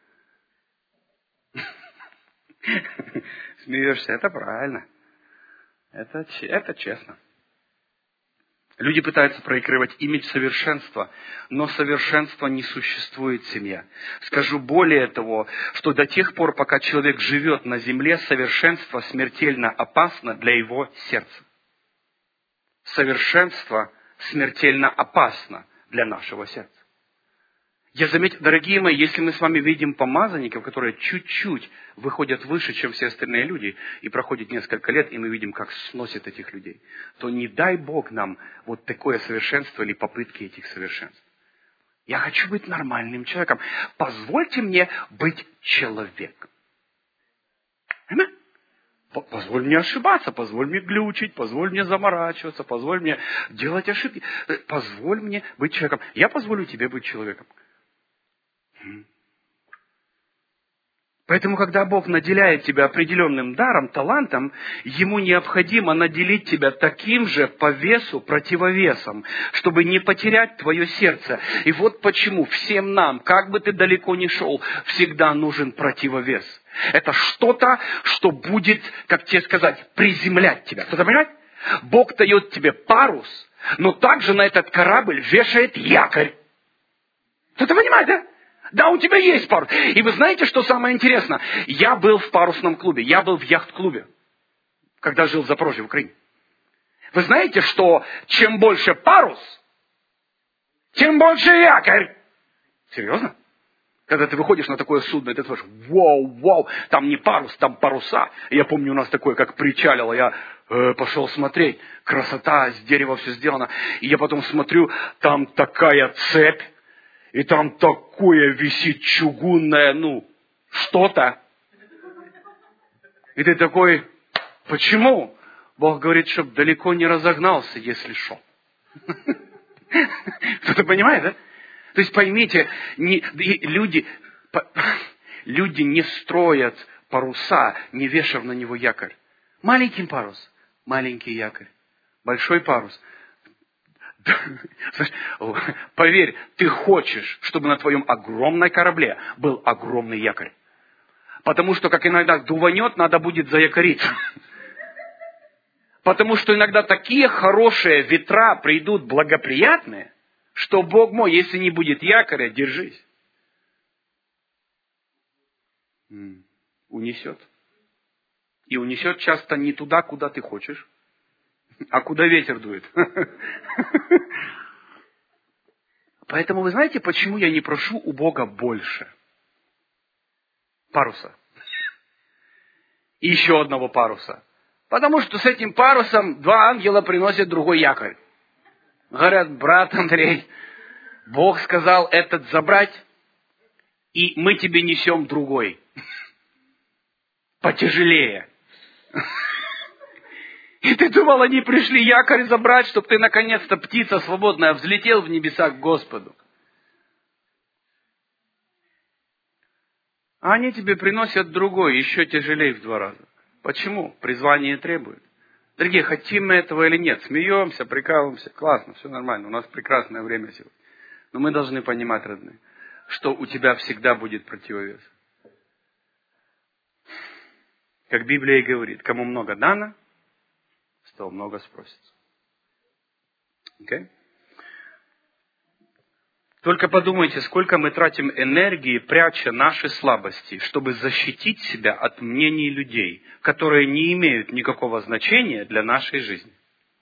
Смеешься, это правильно. Это, это честно. Люди пытаются проигрывать имидж совершенства, но совершенства не существует в семье. Скажу более того, что до тех пор, пока человек живет на земле, совершенство смертельно опасно для его сердца. Совершенство смертельно опасно для нашего сердца. Я заметил, дорогие мои, если мы с вами видим помазанников, которые чуть-чуть выходят выше, чем все остальные люди, и проходит несколько лет, и мы видим, как сносят этих людей, то не дай Бог нам вот такое совершенство или попытки этих совершенств. Я хочу быть нормальным человеком. Позвольте мне быть человеком. Понимаете? Позволь мне ошибаться, позволь мне глючить, позволь мне заморачиваться, позволь мне делать ошибки. Позволь мне быть человеком. Я позволю тебе быть человеком. Поэтому, когда Бог наделяет тебя определенным даром, талантом, Ему необходимо наделить тебя таким же по весу противовесом, чтобы не потерять твое сердце. И вот почему всем нам, как бы ты далеко ни шел, всегда нужен противовес. Это что-то, что будет, как тебе сказать, приземлять тебя. Кто-то понимает? Бог дает тебе парус, но также на этот корабль вешает якорь. Кто-то понимает, да? Да, у тебя есть парус. И вы знаете, что самое интересное? Я был в парусном клубе, я был в яхт-клубе, когда жил в Запорожье, в Украине. Вы знаете, что чем больше парус, тем больше якорь. Серьезно? Когда ты выходишь на такое судно, и ты слышишь, вау, вау, там не парус, там паруса. И я помню, у нас такое, как причалило, я э, пошел смотреть, красота, с дерева все сделано. И я потом смотрю, там такая цепь. И там такое висит чугунное, ну, что-то. И ты такой, почему? Бог говорит, чтобы далеко не разогнался, если что. Кто-то понимает, да? То есть поймите, не, люди, люди не строят паруса, не вешав на него якорь. Маленький парус, маленький якорь. Большой парус. Поверь, ты хочешь, чтобы на твоем огромном корабле был огромный якорь. Потому что, как иногда дуванет, надо будет заякориться. Потому что иногда такие хорошие ветра придут благоприятные, что, Бог мой, если не будет якоря, держись. Унесет. И унесет часто не туда, куда ты хочешь, а куда ветер дует. Поэтому вы знаете, почему я не прошу у Бога больше? Паруса. И еще одного паруса. Потому что с этим парусом два ангела приносят другой якорь. Говорят, брат Андрей, Бог сказал этот забрать, и мы тебе несем другой. Потяжелее. И ты думал, они пришли якорь забрать, чтобы ты наконец-то, птица свободная, взлетел в небеса к Господу. А они тебе приносят другой, еще тяжелее в два раза. Почему? Призвание требует. Дорогие, хотим мы этого или нет, смеемся, прикалываемся, классно, все нормально, у нас прекрасное время сегодня. Но мы должны понимать, родные, что у тебя всегда будет противовес. Как Библия и говорит, кому много дано, с того много спросится. Okay? Только подумайте, сколько мы тратим энергии, пряча наши слабости, чтобы защитить себя от мнений людей, которые не имеют никакого значения для нашей жизни.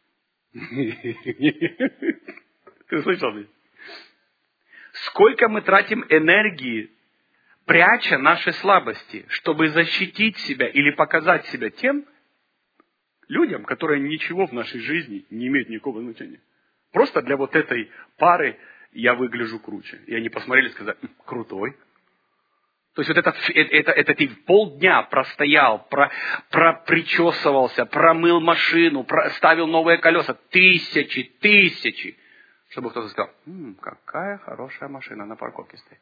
Ты слышал меня? Сколько мы тратим энергии, пряча наши слабости, чтобы защитить себя или показать себя тем людям, которые ничего в нашей жизни не имеют никакого значения. Просто для вот этой пары я выгляжу круче. И они посмотрели и сказали, крутой. То есть вот это, это, это ты полдня простоял, про, пропричесывался, промыл машину, про, ставил новые колеса. Тысячи, тысячи. Чтобы кто-то сказал, м-м, какая хорошая машина на парковке стоит.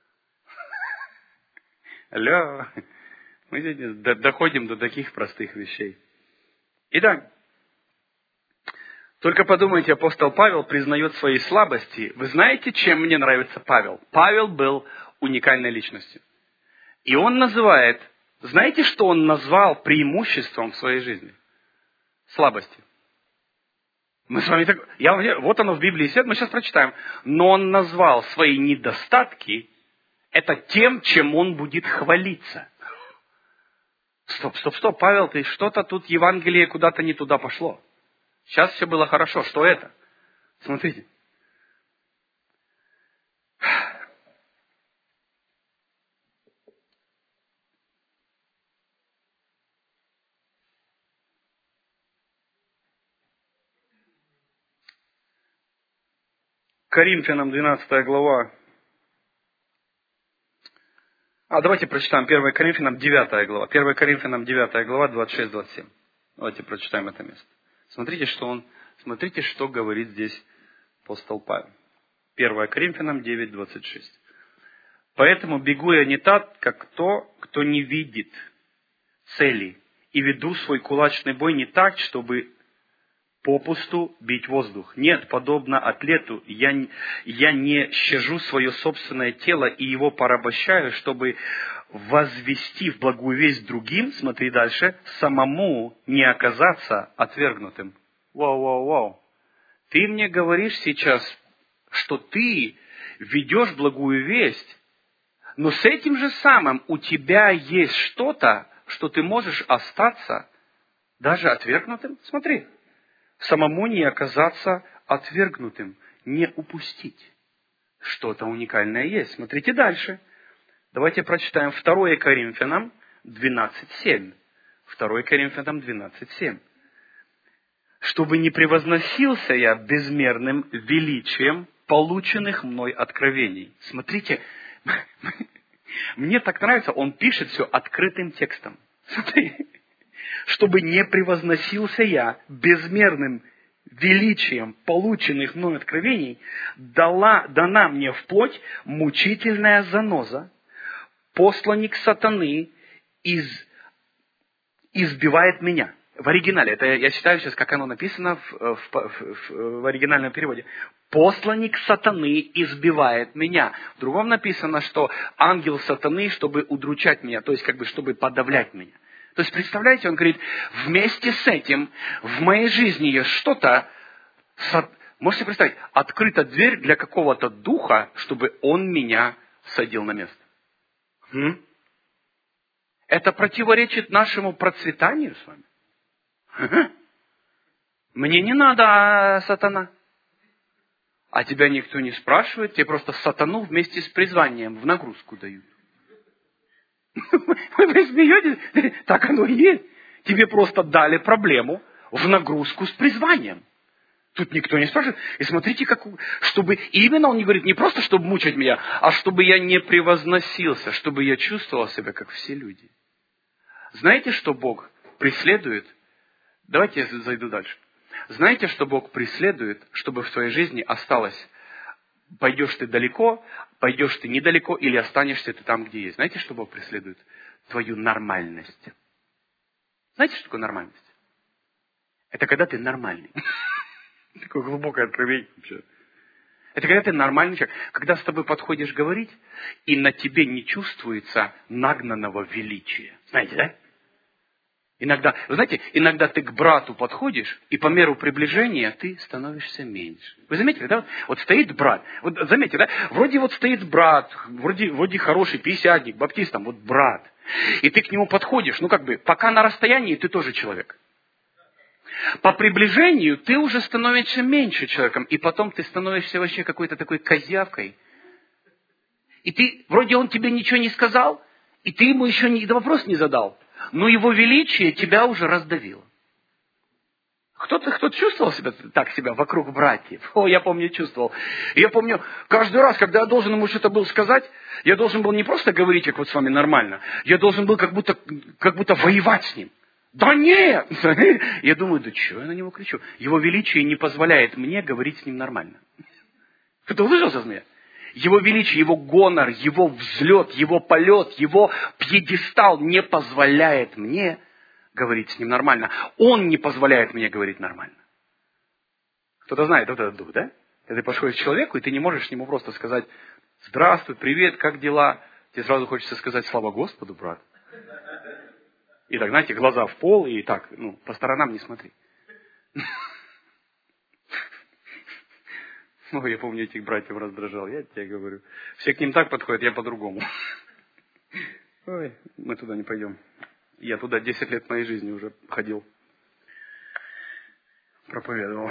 Алло. Мы сегодня доходим до таких простых вещей. Итак, только подумайте, апостол Павел признает свои слабости. Вы знаете, чем мне нравится Павел? Павел был уникальной личностью. И он называет, знаете, что он назвал преимуществом в своей жизни? Слабости. Мы с вами так, я, вот оно в Библии сидит, мы сейчас прочитаем. Но он назвал свои недостатки, это тем, чем он будет хвалиться. Стоп, стоп, стоп, Павел, ты что-то тут, Евангелие куда-то не туда пошло. Сейчас все было хорошо. Что это? Смотрите. Коринфянам двенадцатая глава. А, давайте прочитаем первое Коринфянам девятая глава. первое Коринфянам девятая глава, двадцать шесть двадцать семь. Давайте прочитаем это место. Смотрите, что он, смотрите, что говорит здесь апостол Павел. первое Коринфянам девять двадцать шесть. Поэтому бегу я не так, как то, кто не видит цели, и веду свой кулачный бой не так, чтобы попусту бить воздух. Нет, подобно атлету, я, я не щажу свое собственное тело и его порабощаю, чтобы возвести в благую весть другим, смотри дальше, самому не оказаться отвергнутым. Вау, вау, вау. Ты мне говоришь сейчас, что ты ведешь благую весть, но с этим же самым у тебя есть что-то, что ты можешь остаться даже отвергнутым. Смотри. Самому не оказаться отвергнутым, не упустить. Что-то уникальное есть. Смотрите дальше. Давайте прочитаем второе Коринфянам двенадцать семь. второе Коринфянам двенадцать семь. Чтобы не превозносился я безмерным величием полученных мной откровений. Смотрите, мне так нравится, он пишет все открытым текстом. Смотри. Чтобы не превозносился я безмерным величием полученных мной откровений, дала, дана мне вплоть мучительная заноза, посланник сатаны из, избивает меня. В оригинале, это я читаю сейчас, как оно написано в, в, в, в оригинальном переводе. Посланник сатаны избивает меня. В другом написано, что ангел сатаны, чтобы удручать меня, то есть как бы чтобы подавлять меня. То есть, представляете, он говорит, вместе с этим в моей жизни есть что-то, можете представить, открыта дверь для какого-то духа, чтобы он меня садил на место. М? Это противоречит нашему процветанию с вами. Ага. Мне не надо, сатана. А тебя никто не спрашивает, тебе просто сатану вместе с призванием в нагрузку дают. Вы смеетесь? Так оно и есть. Тебе просто дали проблему в нагрузку с призванием. Тут никто не спрашивает. И смотрите, как... Чтобы... И именно он не говорит не просто, чтобы мучить меня, а чтобы я не превозносился, чтобы я чувствовал себя, как все люди. Знаете, что Бог преследует? Давайте я зайду дальше. Знаете, что Бог преследует, чтобы в твоей жизни осталось, пойдешь ты далеко, пойдешь ты недалеко, или останешься ты там, где есть. Знаете, что Бог преследует? Твою нормальность. Знаете, что такое нормальность? Это когда ты нормальный. Такое глубокое откровение. Это когда ты нормальный человек. Когда с тобой подходишь говорить, и на тебе не чувствуется нагнанного величия. Знаете, да? Иногда, вы знаете, иногда ты к брату подходишь, и по меру приближения ты становишься меньше. Вы заметили, да? Вот стоит брат. Вот заметьте, да? Вроде вот стоит брат, вроде, вроде хороший пятидесятник, баптист, там, вот брат. И ты к нему подходишь, ну как бы, пока на расстоянии ты тоже человек. По приближению ты уже становишься меньше человеком, и потом ты становишься вообще какой-то такой козявкой. И ты, вроде он тебе ничего не сказал, и ты ему еще ни вопрос не задал. Но его величие тебя уже раздавило. Кто-то, кто чувствовал себя так себя вокруг братьев? О, я помню, чувствовал. Я помню, каждый раз, когда я должен ему что-то был сказать, я должен был не просто говорить, как вот с вами нормально, я должен был как будто, как будто воевать с ним. Да нет! Я думаю, да что я на него кричу? Его величие не позволяет мне говорить с ним нормально. Кто-то услышал меня? Его величие, его гонор, его взлет, его полет, его пьедестал не позволяет мне говорить с ним нормально. Он не позволяет мне говорить нормально. Кто-то знает вот этот дух, да? Когда ты подходишь к человеку, и ты не можешь ему просто сказать: здравствуй, привет, как дела? Тебе сразу хочется сказать: слава Господу, брат. И так, знаете, глаза в пол, и так, ну, по сторонам не смотри. Ну, я помню, этих братьев раздражал, я тебе говорю. Все к ним так подходят, я по-другому. Ой, мы туда не пойдем. Я туда десять лет моей жизни уже ходил. Проповедовал.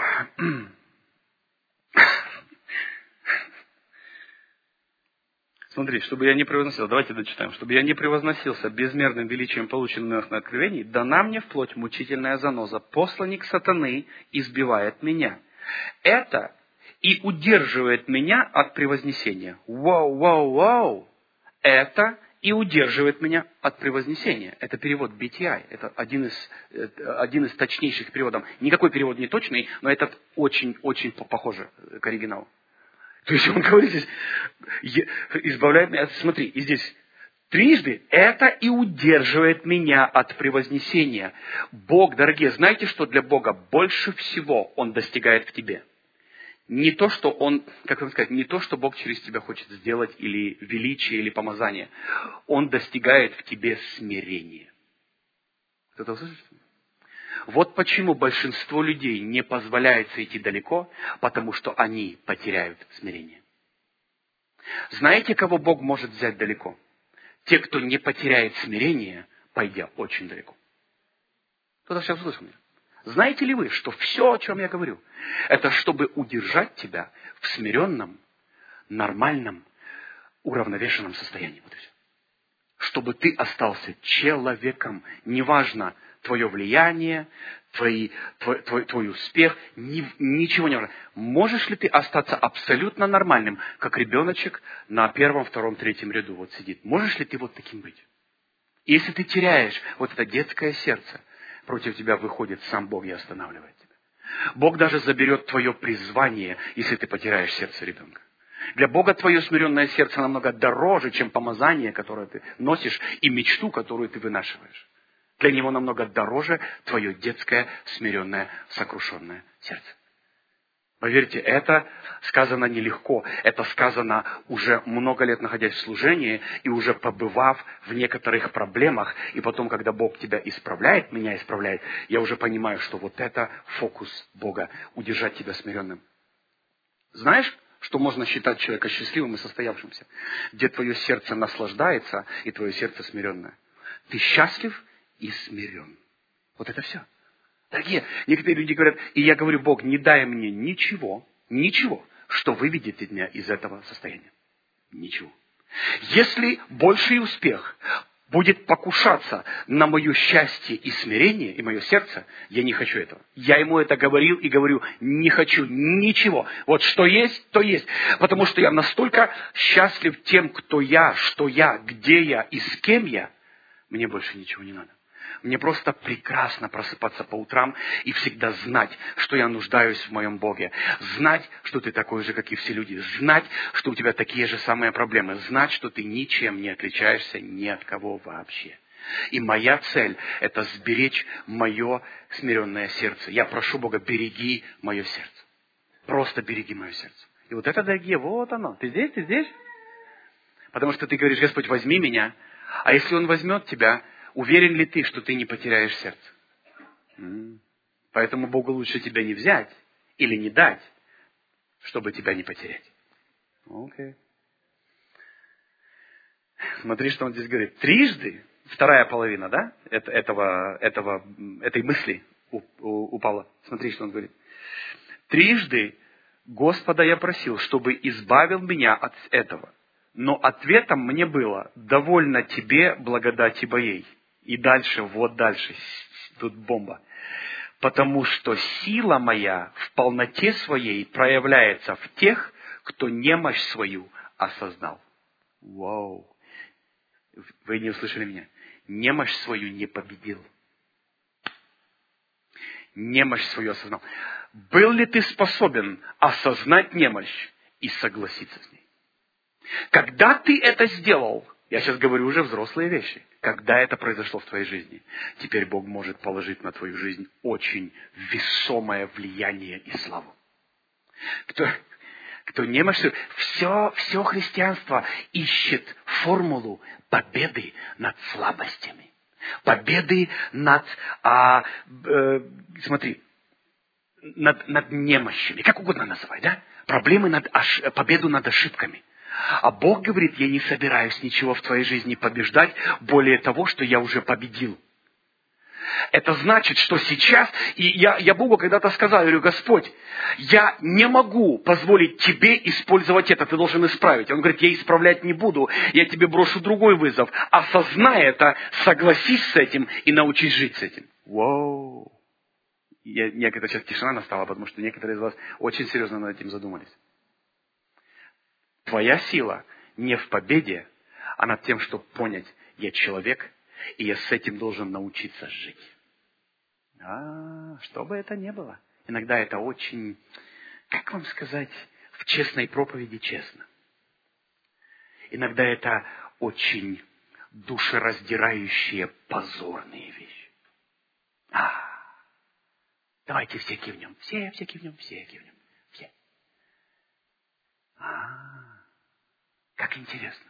Смотри, чтобы я не превозносился, давайте дочитаем. Чтобы я не превозносился безмерным величием полученных откровений, дана мне вплоть мучительная заноза. Посланник сатаны избивает меня. Это и удерживает меня от превознесения. Вау, вау, вау. Это и удерживает меня от превознесения. Это перевод би ти ай. Это один из, один из точнейших переводов. Никакой перевод не точный, но этот очень-очень похоже к оригиналу. То есть он говорит здесь, избавляет меня. Смотри, и здесь трижды это и удерживает меня от превознесения. Бог, дорогие, знаете, что для Бога больше всего Он достигает в тебе? Не то, что Он, как вам сказать, не то, что Бог через тебя хочет сделать, или величие, или помазание. Он достигает в тебе смирения. Кто-то слышит? Вот почему большинство людей не позволяется идти далеко, потому что они потеряют смирение. Знаете, кого Бог может взять далеко? Те, кто не потеряет смирение, пойдя очень далеко. Кто-то сейчас услышал меня? Знаете ли вы, что все, о чем я говорю, это чтобы удержать тебя в смиренном, нормальном, уравновешенном состоянии. Вот и все. Чтобы ты остался человеком. Неважно твое влияние, твои, твой, твой, твой успех, ни, ничего не важно. Можешь ли ты остаться абсолютно нормальным, как ребеночек на первом, втором, третьем ряду вот сидит? Можешь ли ты вот таким быть? И если ты теряешь вот это детское сердце, против тебя выходит сам Бог и останавливает тебя. Бог даже заберет твое призвание, если ты потеряешь сердце ребенка. Для Бога твое смиренное сердце намного дороже, чем помазание, которое ты носишь, и мечту, которую ты вынашиваешь. Для Него намного дороже твое детское, смиренное, сокрушенное сердце. Поверьте, это сказано нелегко. Это сказано уже много лет находясь в служении и уже побывав в некоторых проблемах. И потом, когда Бог тебя исправляет, меня исправляет, я уже понимаю, что вот это фокус Бога – удержать тебя смиренным. Знаешь, что можно считать человека счастливым и состоявшимся? Где твое сердце наслаждается и твое сердце смиренное. Ты счастлив и смирен. Вот это все. Дорогие, некоторые люди говорят, и я говорю: Бог, не дай мне ничего, ничего, что выведет меня из этого состояния. Ничего. Если больший успех будет покушаться на мое счастье и смирение, и мое сердце, я не хочу этого. Я ему это говорил и говорю, не хочу ничего. Вот что есть, то есть. Потому что я настолько счастлив тем, кто я, что я, где я и с кем я, мне больше ничего не надо. Мне просто прекрасно просыпаться по утрам и всегда знать, что я нуждаюсь в моем Боге. Знать, что ты такой же, как и все люди. Знать, что у тебя такие же самые проблемы. Знать, что ты ничем не отличаешься ни от кого вообще. И моя цель – это сберечь мое смиренное сердце. Я прошу Бога, береги мое сердце. Просто береги мое сердце. И вот это, дорогие, вот оно. Ты здесь, ты здесь? Потому что ты говоришь, Господь, возьми меня. А если Он возьмет тебя, уверен ли ты, что ты не потеряешь сердце? Поэтому Богу лучше тебя не взять или не дать, чтобы тебя не потерять. Окей. Смотри, что он здесь говорит. Трижды, вторая половина, да, этого, этого, этой мысли у, у, у Павла. Смотри, что он говорит. Трижды Господа я просил, чтобы избавил меня от этого. Но ответом мне было, довольно тебе благодати моей. И дальше, вот дальше, тут бомба. Потому что сила моя в полноте своей проявляется в тех, кто немощь свою осознал. Вау. Вы не услышали меня? Немощь свою не победил. Немощь свою осознал. Был ли ты способен осознать немощь и согласиться с ней? Когда ты это сделал, я сейчас говорю уже взрослые вещи, когда это произошло в твоей жизни, теперь Бог может положить на твою жизнь очень весомое влияние и славу. Кто, кто немощный, все, все христианство ищет формулу победы над слабостями, победы над, а, э, смотри, над, над немощами, как угодно называй, да? Проблемы над, аш, победу над ошибками. А Бог говорит, я не собираюсь ничего в твоей жизни побеждать, более того, что я уже победил. Это значит, что сейчас, и я, я Богу когда-то сказал, я говорю, Господь, я не могу позволить тебе использовать это, ты должен исправить. Он говорит, я исправлять не буду, я тебе брошу другой вызов. Осознай это, согласись с этим и научись жить с этим. Вау! Я, некоторая сейчас тишина настала, потому что некоторые из вас очень серьезно над этим задумались. Твоя сила не в победе, а над тем, чтобы понять, я человек, и я с этим должен научиться жить. А, что бы это ни было. Иногда это очень, как вам сказать, в честной проповеди честно. Иногда это очень душераздирающие, позорные вещи. А, давайте все кивнем, все, все кивнем, все кивнем, все. А, как интересно.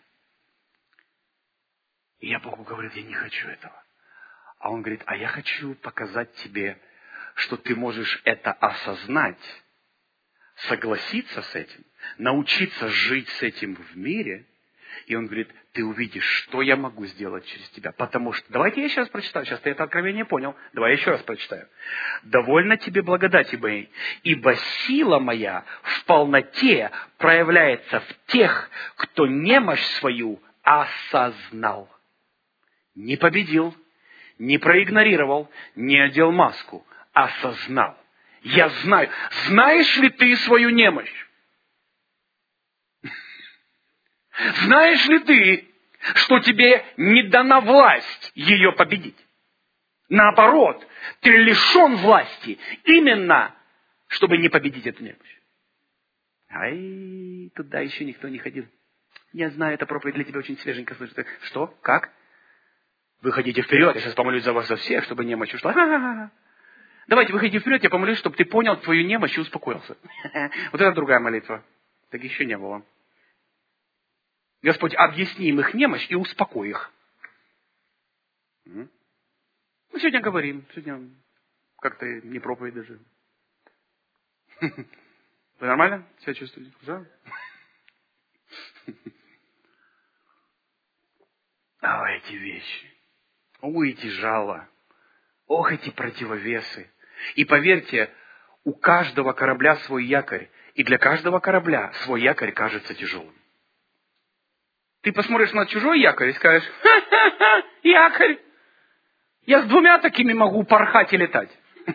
И я Богу говорю, я не хочу этого. А Он говорит, а я хочу показать тебе, что ты можешь это осознать, согласиться с этим, научиться жить с этим в мире. И Он говорит, ты увидишь, что я могу сделать через тебя. Потому что, давайте я еще раз прочитаю, сейчас ты это откровение понял, давай я еще раз прочитаю. Довольно тебе благодати моей, ибо сила моя в полноте проявляется в тех, кто немощь свою осознал. Не победил, не проигнорировал, не одел маску, осознал. Я знаю. Знаешь ли ты свою немощь? Знаешь ли ты, что тебе не дана власть ее победить? Наоборот, ты лишен власти именно, чтобы не победить эту немощь. Ай, туда еще никто не ходил. Я знаю, эта проповедь для тебя очень свеженько слышится. Что? Как? Выходите вперед, я сейчас помолюсь за вас за всех, чтобы немощь ушла. Ха-ха-ха. Давайте, выходи вперед, я помолюсь, чтобы ты понял твою немощь и успокоился. Вот это другая молитва. Так еще не было. Господь, объясни им их немощь и успокой их. Мы сегодня говорим, сегодня как-то не проповедь даже. Вы нормально себя чувствуете? Да? А эти вещи. О, эти жала. Ох, эти противовесы. И поверьте, у каждого корабля свой якорь. И для каждого корабля свой якорь кажется тяжелым. Ты посмотришь на чужой якорь и скажешь, ха-ха-ха, якорь. Я с двумя такими могу порхать и летать.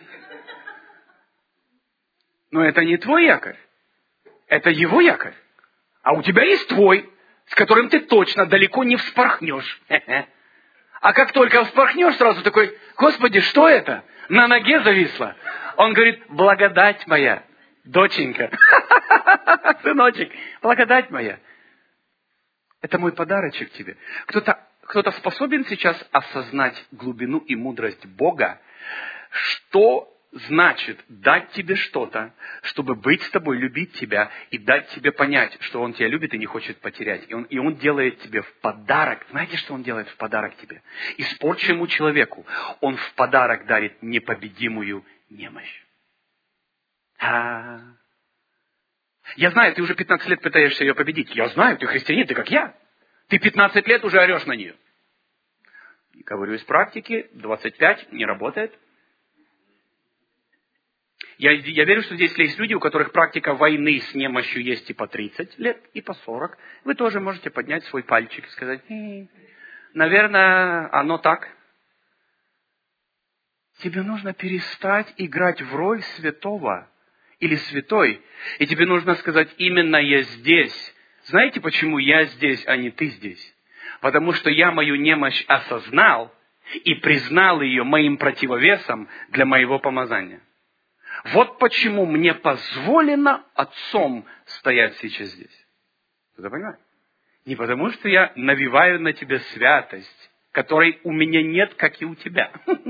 Но это не твой якорь. Это его якорь. А у тебя есть твой, с которым ты точно далеко не вспорхнешь. А как только вспорхнешь, сразу такой, Господи, что это? На ноге зависло. Он говорит, благодать моя, доченька, сыночек, благодать моя. Это мой подарочек тебе. Кто-то, кто-то способен сейчас осознать глубину и мудрость Бога, что значит дать тебе что-то, чтобы быть с тобой, любить тебя и дать тебе понять, что Он тебя любит и не хочет потерять. И Он, и он делает тебе в подарок. Знаете, что Он делает в подарок тебе? Испорченному человеку Он в подарок дарит непобедимую немощь. А-а-а. Я знаю, ты уже пятнадцать лет пытаешься ее победить. Я знаю, ты христианин, ты как я. Ты пятнадцать лет уже орешь на нее. Говорю из практики, двадцать пять не работает. Я, я верю, что здесь есть люди, у которых практика войны с немощью есть и по тридцать лет, и по сорок. Вы тоже можете поднять свой пальчик и сказать, «Хм, наверное, оно так». Тебе нужно перестать играть в роль святого или святой. И тебе нужно сказать, именно я здесь. Знаете, почему я здесь, а не ты здесь? Потому что я мою немощь осознал и признал ее моим противовесом для моего помазания. Вот почему мне позволено Отцом стоять сейчас здесь. Кто-то понимает? Не потому, что я навеваю на тебя святость, которой у меня нет, как и у тебя.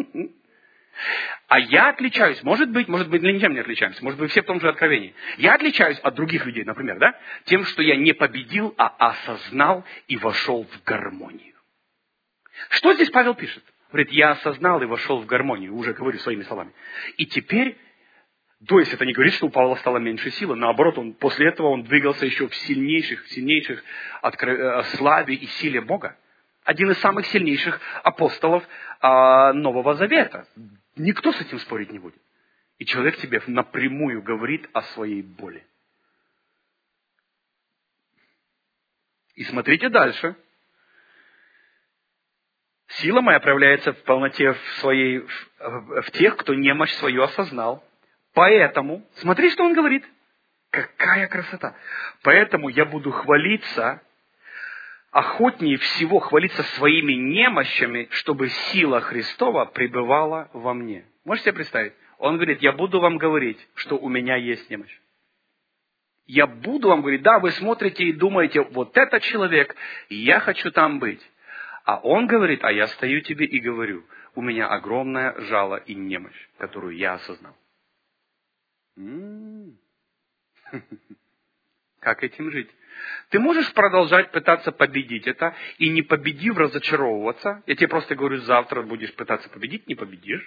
А я отличаюсь, может быть, может быть, мы ничем не отличаемся, может быть, все в том же откровении. Я отличаюсь от других людей, например, да, тем, что я не победил, а осознал и вошел в гармонию. Что здесь Павел пишет? Говорит, я осознал и вошел в гармонию, уже говорю своими словами. И теперь, то есть это не говорит, что у Павла стало меньше силы, наоборот, он, после этого он двигался еще в сильнейших, сильнейших откро... славе и силе Бога. Один из самых сильнейших апостолов а, Нового Завета. Никто с этим спорить не будет. И человек тебе напрямую говорит о своей боли. И смотрите дальше. Сила моя проявляется в полноте в, своей, в, в тех, кто немощь свою осознал. Поэтому, смотри, что он говорит. Какая красота. Поэтому я буду хвалиться, охотнее всего хвалиться своими немощами, чтобы сила Христова пребывала во мне. Можете себе представить? Он говорит, я буду вам говорить, что у меня есть немощь. Я буду вам говорить, да, вы смотрите и думаете, вот этот человек, я хочу там быть. А он говорит, а я стою тебе и говорю, у меня огромная жало и немощь, которую я осознал. М-м-м. Как этим жить? Ты можешь продолжать пытаться победить это, и не победив, разочаровываться. Я тебе просто говорю, завтра будешь пытаться победить, не победишь.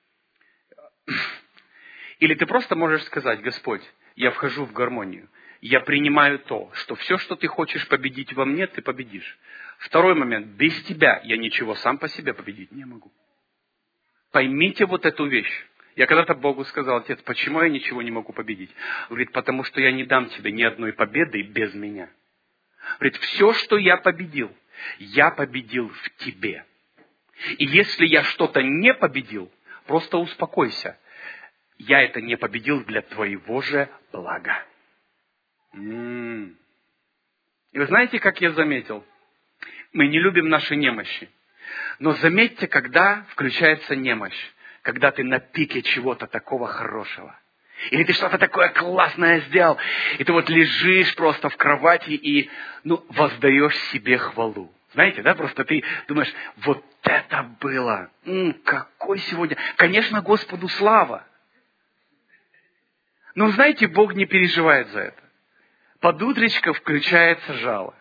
Или ты просто можешь сказать, Господь, я вхожу в гармонию. Я принимаю то, что все, что ты хочешь победить во мне, ты победишь. Второй момент. Без тебя я ничего сам по себе победить не могу. Поймите вот эту вещь. Я когда-то Богу сказал, Отец, почему я ничего не могу победить? Говорит, потому что я не дам тебе ни одной победы без меня. Говорит, все, что я победил, я победил в тебе. И если я что-то не победил, просто успокойся. Я это не победил для твоего же блага. М-м-м. И вы знаете, как я заметил? Мы не любим наши немощи. Но заметьте, когда включается немощь. Когда ты на пике чего-то такого хорошего. Или ты что-то такое классное сделал. И ты вот лежишь просто в кровати и ну, воздаешь себе хвалу. Знаете, да? Просто ты думаешь, вот это было. М-м, какой сегодня. Конечно, Господу слава. Но знаете, Бог не переживает за это. Под утречко включается жало.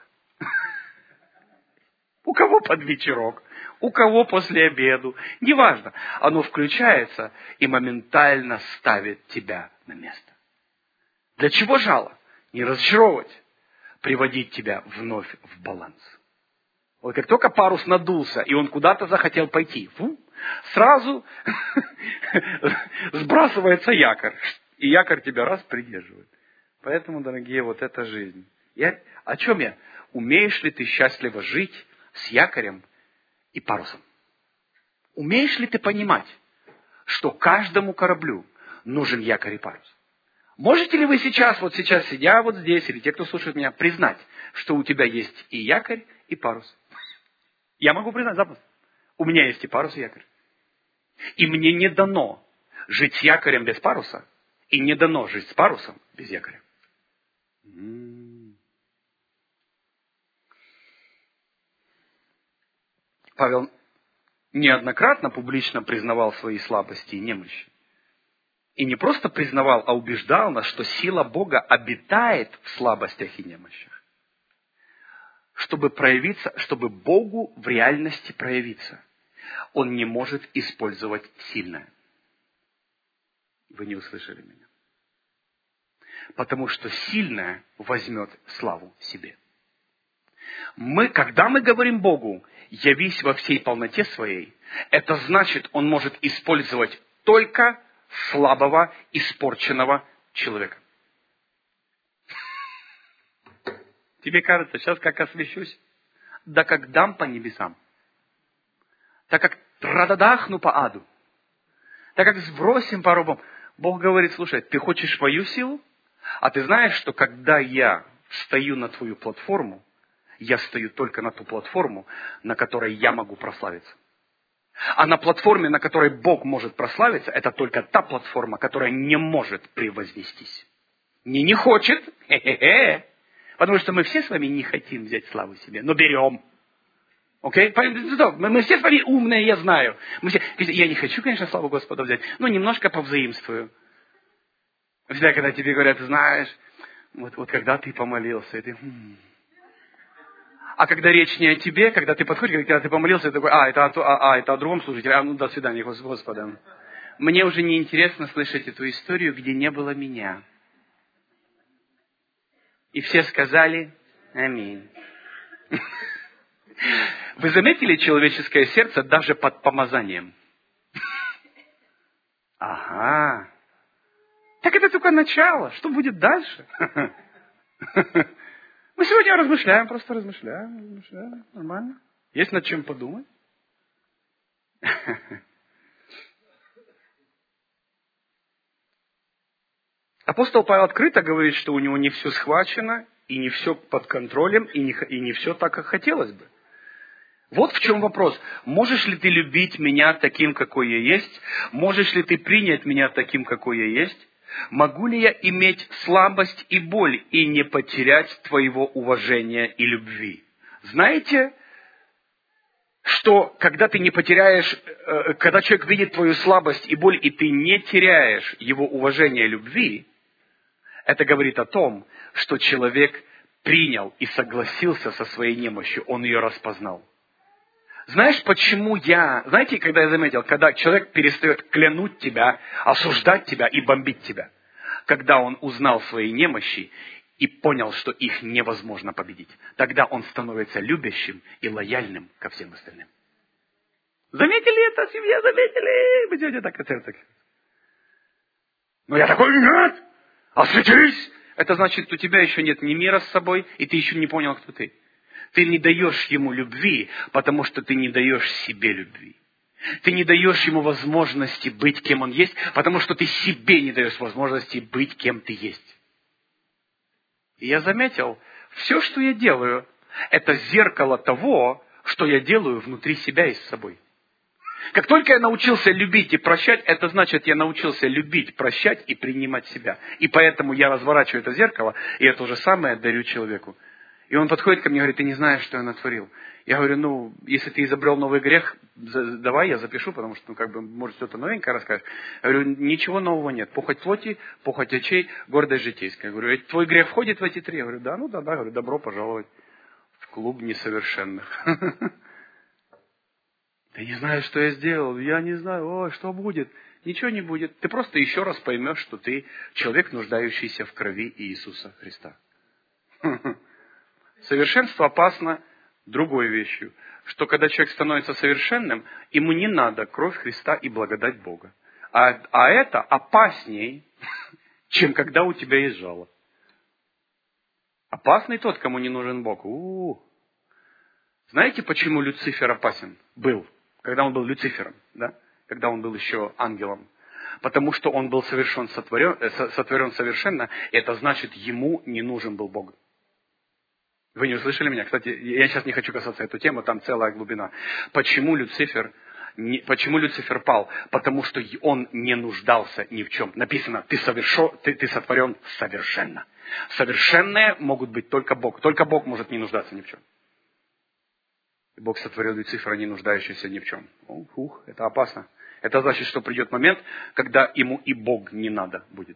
У кого под вечерок, у кого после обеду, неважно. Оно включается и моментально ставит тебя на место. Для чего жало? Не разочаровывать, приводить тебя вновь в баланс. Вот как только парус надулся, и он куда-то захотел пойти, фу, сразу сбрасывается якорь. И якорь тебя раз придерживает. Поэтому, дорогие, вот эта жизнь. Я, о чем я? умеешь ли ты счастливо жить с якорем и парусом? Умеешь ли ты понимать, что каждому кораблю нужен якорь и парус? Можете ли вы сейчас, вот сейчас сидя вот здесь, или те, кто слушает меня, признать, что у тебя есть и якорь, и парус? Я могу признать запросто. У меня есть и парус, и якорь. И мне не дано жить с якорем без паруса, и не дано жить с парусом без якоря. Павел неоднократно публично признавал свои слабости и немощи. И не просто признавал, а убеждал нас, что сила Бога обитает в слабостях и немощах. Чтобы проявиться, чтобы Богу в реальности проявиться, Он не может использовать сильное. Вы не услышали меня. Потому что сильное возьмет славу себе. Мы, когда мы говорим Богу, явись во всей полноте своей, это значит, Он может использовать только слабого, испорченного человека. Тебе кажется, сейчас как освящусь, да как дам по небесам, так как трададахну по аду, так как сбросим по рубам. Бог говорит, слушай, ты хочешь мою силу? А ты знаешь, что когда я встаю на твою платформу, я стою только на ту платформу, на которой я могу прославиться. А на платформе, на которой Бог может прославиться, это только та платформа, которая не может превознестись. Не не хочет, хе-хе-хе, потому что мы все с вами не хотим взять славу себе, но берем. Окей? Okay? Мы все с вами умные, я знаю. Мы все... Я не хочу, конечно, славу Господа взять, но немножко повзаимствую. Всегда, когда тебе говорят, знаешь, вот, вот когда ты помолился, и ты... Хм. А когда речь не о тебе, когда ты подходишь, когда ты помолился, ты такой, а, это, а, а, это о другом служителе, а, ну, до свидания, с Господом. Мне уже не интересно слышать эту историю, где не было меня. И все сказали, аминь. Вы заметили человеческое сердце даже под помазанием? Ага. Так это только начало. Что будет дальше? Мы сегодня размышляем, просто размышляем, размышляем. Нормально. Есть над чем подумать. Апостол Павел открыто говорит, что у него не все схвачено, и не все под контролем, и не, и не все так, как хотелось бы. Вот в чем вопрос. Можешь ли ты любить меня таким, какой я есть? Можешь ли ты принять меня таким, какой я есть? Могу ли я иметь слабость и боль и не потерять твоего уважения и любви? Знаете, что когда ты не потеряешь, когда человек видит твою слабость и боль, и ты не теряешь его уважения и любви, это говорит о том, что человек принял и согласился со своей немощью, он ее распознал. Знаешь, почему я... Знаете, когда я заметил, когда человек перестает клянуть тебя, осуждать тебя и бомбить тебя, когда он узнал свои немощи и понял, что их невозможно победить, тогда он становится любящим и лояльным ко всем остальным. Заметили это, семья, заметили? Вы сегодня так сердце. Но я такой, нет, осветись! Это значит, у тебя еще нет ни мира с собой, и ты еще не понял, кто ты. Ты не даешь ему любви, потому что ты не даешь себе любви. Ты не даешь ему возможности быть, кем он есть, потому что ты себе не даешь возможности быть, кем ты есть. И я заметил, все, что я делаю, это зеркало того, что я делаю внутри себя и с собой. Как только я научился любить и прощать, это значит, я научился любить, прощать и принимать себя. И поэтому я разворачиваю это зеркало, и это же самое дарю человеку. И он подходит ко мне и говорит, ты не знаешь, что я натворил. Я говорю, ну, если ты изобрел новый грех, давай я запишу, потому что, ну, как бы, может, что-то новенькое расскажешь. Я говорю, ничего нового нет. Похоть плоти, похоть очей, гордость житейская. Я говорю, твой грех входит в эти три? Я говорю, да, ну да, да. Я говорю, добро пожаловать в клуб несовершенных. Ты не знаешь, что я сделал. Я не знаю, ой, что будет. Ничего не будет. Ты просто еще раз поймешь, что ты человек, нуждающийся в крови Иисуса Христа. Совершенство опасно другой вещью, что когда человек становится совершенным, ему не надо кровь Христа и благодать Бога. А, а это опасней, чем когда у тебя есть жало. Опасный тот, кому не нужен Бог. У-у-у. Знаете, почему Люцифер опасен был, когда он был Люцифером, да? Когда он был еще ангелом? Потому что он был совершен, сотворен, сотворен совершенно, и это значит, ему не нужен был Бог. Вы не услышали меня? Кстати, я сейчас не хочу касаться эту тему, там целая глубина. Почему Люцифер, не, почему Люцифер пал? Потому что он не нуждался ни в чем. Написано, ты, совершо, ты, ты сотворен совершенно. Совершенные могут быть только Бог. Только Бог может не нуждаться ни в чем. И Бог сотворил Люцифера, не нуждающегося ни в чем. Ух, это опасно. Это значит, что придет момент, когда ему и Бог не надо будет.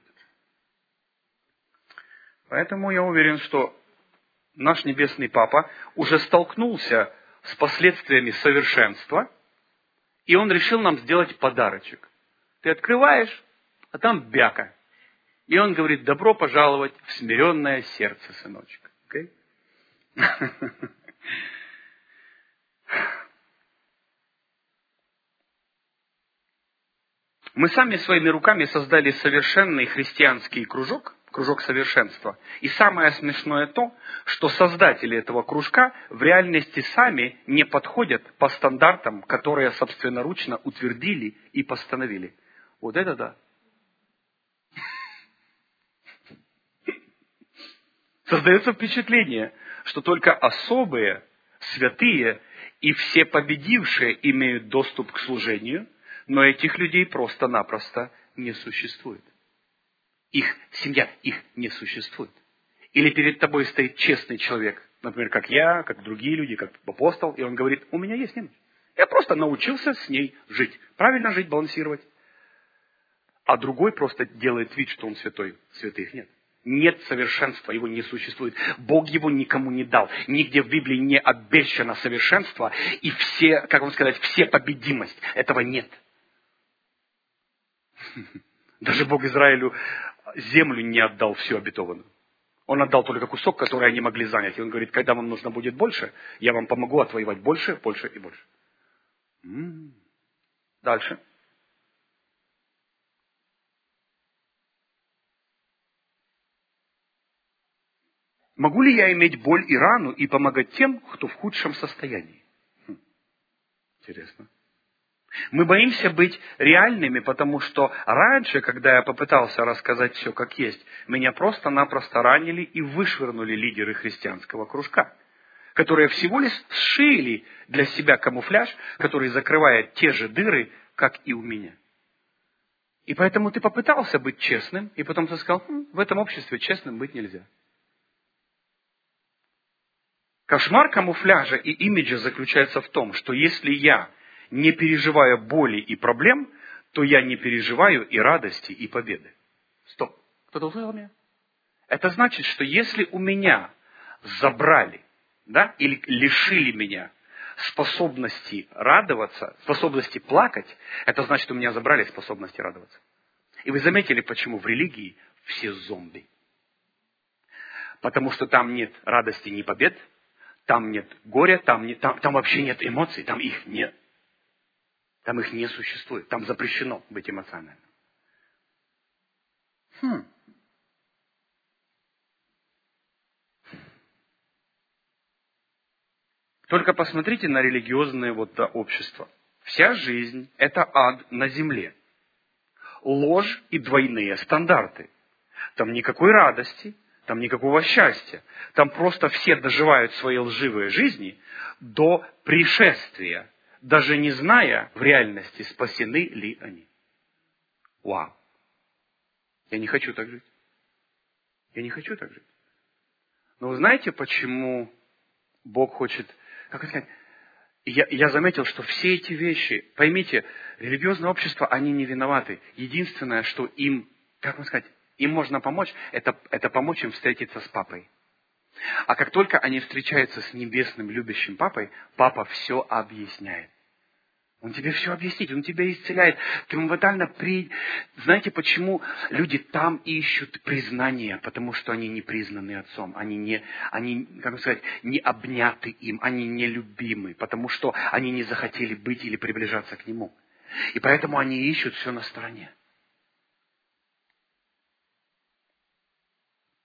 Поэтому я уверен, что наш Небесный Папа уже столкнулся с последствиями совершенства, и он решил нам сделать подарочек. Ты открываешь, а там бяка. И он говорит, добро пожаловать в смиренное сердце, сыночек. Okay? Мы сами своими руками создали совершенный христианский кружок, кружок совершенства. И самое смешное то, что создатели этого кружка в реальности сами не подходят по стандартам, которые собственноручно утвердили и постановили. Вот это да. Создается впечатление, что только особые, святые и все победившие имеют доступ к служению, но этих людей просто-напросто не существует. Их семья, их не существует. Или перед тобой стоит честный человек, например, как я, как другие люди, как апостол, и он говорит, у меня есть немощь. Я просто научился с ней жить, правильно жить, балансировать. А другой просто делает вид, что он святой, святых нет. Нет совершенства, его не существует. Бог его никому не дал. Нигде в Библии не обещано совершенство и все, как вам сказать, все победимость. Этого нет. Даже Бог Израилю землю не отдал всю обетованную. Он отдал только кусок, который они могли занять. И он говорит, когда вам нужно будет больше, я вам помогу отвоевать больше, больше и больше. М-м-м. Дальше. Могу ли я иметь боль и рану и помогать тем, кто в худшем состоянии? Хм. Интересно. Мы боимся быть реальными, потому что раньше, когда я попытался рассказать все как есть, меня просто-напросто ранили и вышвырнули лидеры христианского кружка, которые всего лишь сшили для себя камуфляж, который закрывает те же дыры, как и у меня. И поэтому ты попытался быть честным, и потом ты сказал, хм, в этом обществе честным быть нельзя. Кошмар камуфляжа и имиджа заключается в том, что если я не переживаю боли и проблем, то я не переживаю и радости, и победы. Стоп. Кто-то услышал меня? Это значит, что если у меня забрали, да, или лишили меня способности радоваться, способности плакать, это значит, у меня забрали способности радоваться. И вы заметили, почему в религии все зомби? Потому что там нет радости, ни побед, там нет горя, там, не, там, там вообще нет эмоций, там их нет. Там их не существует. Там запрещено быть эмоциональным. Хм. Только посмотрите на религиозное вот это общество. Вся жизнь – это ад на земле. Ложь и двойные стандарты. Там никакой радости, там никакого счастья. Там просто все доживают свои лживые жизни до пришествия, даже не зная в реальности, спасены ли они. Вау. Я не хочу так жить. Я не хочу так жить. Но вы знаете, почему Бог хочет... Как сказать? Я, я заметил, что все эти вещи... Поймите, религиозное общество, они не виноваты. Единственное, что им... Как вам сказать? Им можно помочь, это, это помочь им встретиться с папой. А как только они встречаются с небесным любящим папой, папа все объясняет. Он тебе все объяснит, он тебя исцеляет. Ты моментально при... Знаете, почему люди там ищут признания? Потому что они не признаны отцом. Они не, они, как сказать, не обняты им, они не любимы. Потому что они не захотели быть или приближаться к нему. И поэтому они ищут все на стороне.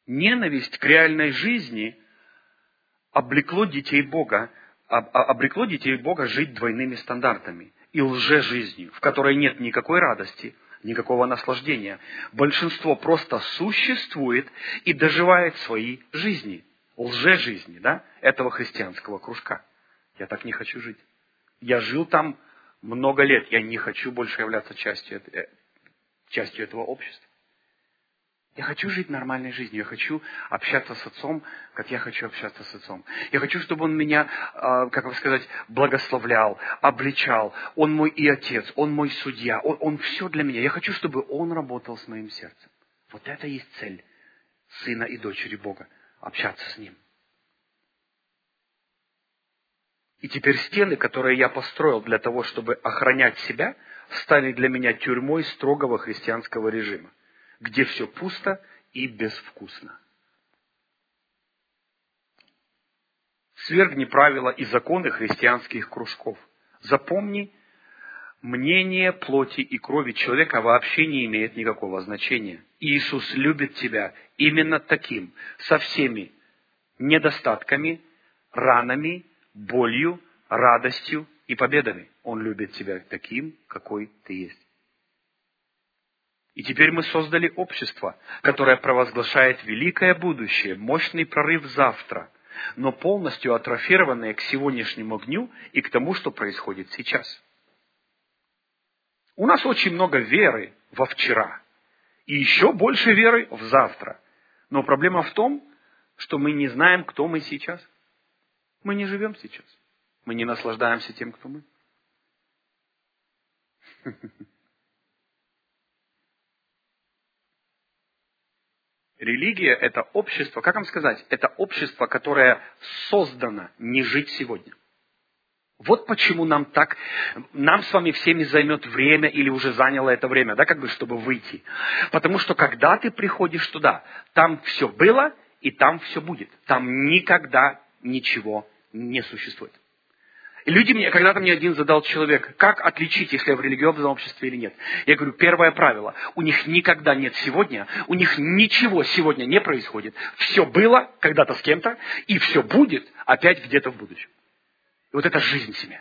Ненависть к реальной жизни облекло детей Бога, обрекло детей Бога жить двойными стандартами и лжежизнью, в которой нет никакой радости, никакого наслаждения. Большинство просто существует и доживает свои жизни, лжежизни, да, этого христианского кружка. Я так не хочу жить. Я жил там много лет, я не хочу больше являться частью, частью этого общества. Я хочу жить нормальной жизнью, я хочу общаться с отцом, как я хочу общаться с отцом. Я хочу, чтобы он меня, как вам сказать, благословлял, обличал. Он мой и отец, он мой судья, он, он все для меня. Я хочу, чтобы он работал с моим сердцем. Вот это и есть цель сына и дочери Бога, общаться с ним. И теперь стены, которые я построил для того, чтобы охранять себя, стали для меня тюрьмой строгого христианского режима, где все пусто и безвкусно. Свергни правила и законы христианских кружков. Запомни, мнение плоти и крови человека вообще не имеет никакого значения. Иисус любит тебя именно таким, со всеми недостатками, ранами, болью, радостью и победами. Он любит тебя таким, какой ты есть. И теперь мы создали общество, которое провозглашает великое будущее, мощный прорыв завтра, но полностью атрофированное к сегодняшнему дню и к тому, что происходит сейчас. У нас очень много веры во вчера и еще больше веры в завтра. Но проблема в том, что мы не знаем, кто мы сейчас. Мы не живем сейчас. Мы не наслаждаемся тем, кто мы. Религия – это общество, как вам сказать, это общество, которое создано не жить сегодня. Вот почему нам так, нам с вами всеми займет время или уже заняло это время, да, как бы, чтобы выйти. Потому что когда ты приходишь туда, там все было и там все будет. Там никогда ничего не существует. И люди мне, когда-то мне один задал человек, как отличить, если я в религиозном обществе или нет. Я говорю, первое правило, у них никогда нет сегодня, у них ничего сегодня не происходит. Все было когда-то с кем-то, и все будет опять где-то в будущем. И вот это жизнь семья.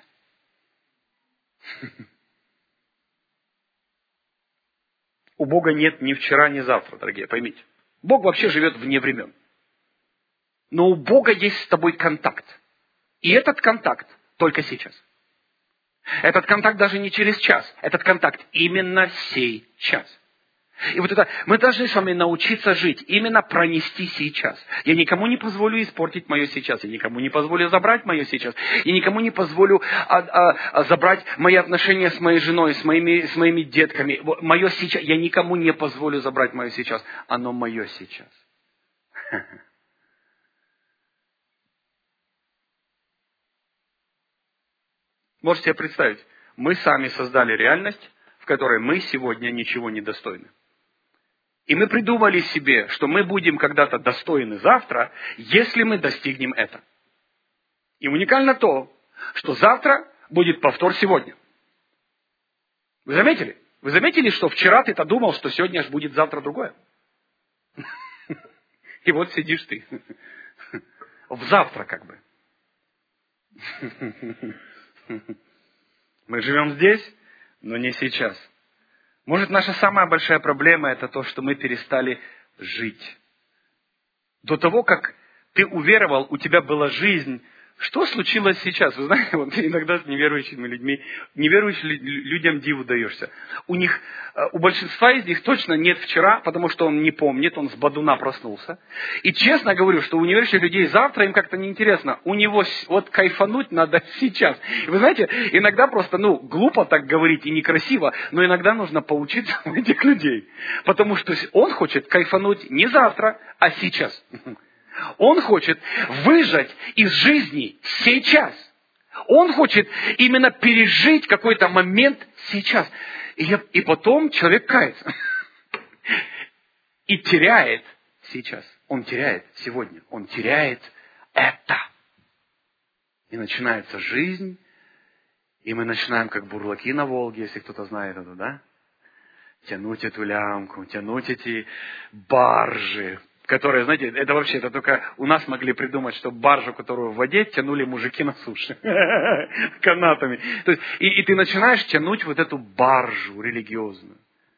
У Бога нет ни вчера, ни завтра, дорогие, поймите. Бог вообще живет вне времен. Но у Бога есть с тобой контакт. И этот контакт только сейчас. Этот контакт даже не через час. Этот контакт именно сей час. И вот это, мы должны с вами научиться жить, именно пронести сейчас. Я никому не позволю испортить мое сейчас. Я никому не позволю забрать мое сейчас. Я никому не позволю а, а, а, забрать мои отношения с моей женой, с моими, с моими детками. Мое сейчас. Я никому не позволю забрать мое сейчас. Оно мое сейчас. Можете себе представить, мы сами создали реальность, в которой мы сегодня ничего не достойны. И мы придумали себе, что мы будем когда-то достойны завтра, если мы достигнем это. И уникально то, что завтра будет повтор сегодня. Вы заметили? Вы заметили, что вчера ты-то думал, что сегодня аж будет завтра другое? И вот сидишь ты. В завтра как бы. Мы живем здесь, но не сейчас. Может, наша самая большая проблема – это то, что мы перестали жить. До того, как ты уверовал, у тебя была жизнь. Что случилось сейчас? Вы знаете, вот иногда с неверующими людьми, неверующим людям диву даешься. У них, у большинства из них точно нет вчера, потому что он не помнит, он с бадуна проснулся. И честно говорю, что у неверующих людей завтра им как-то неинтересно. У него вот кайфануть надо сейчас. И вы знаете, иногда просто, ну, глупо так говорить и некрасиво, но иногда нужно поучиться у этих людей. Потому что он хочет кайфануть не завтра, а сейчас. Он хочет выжать из жизни сейчас. Он хочет именно пережить какой-то момент сейчас. И, я, и потом человек кается. И теряет сейчас. Он теряет сегодня. Он теряет это. И начинается жизнь. И мы начинаем, как бурлаки на Волге, если кто-то знает это, да? Тянуть эту лямку, тянуть эти баржи. которая, знаете, это вообще, это только у нас могли придумать, что баржу, которую в воде, тянули мужики на суше канатами. То есть, и, и ты начинаешь тянуть вот эту баржу религиозную.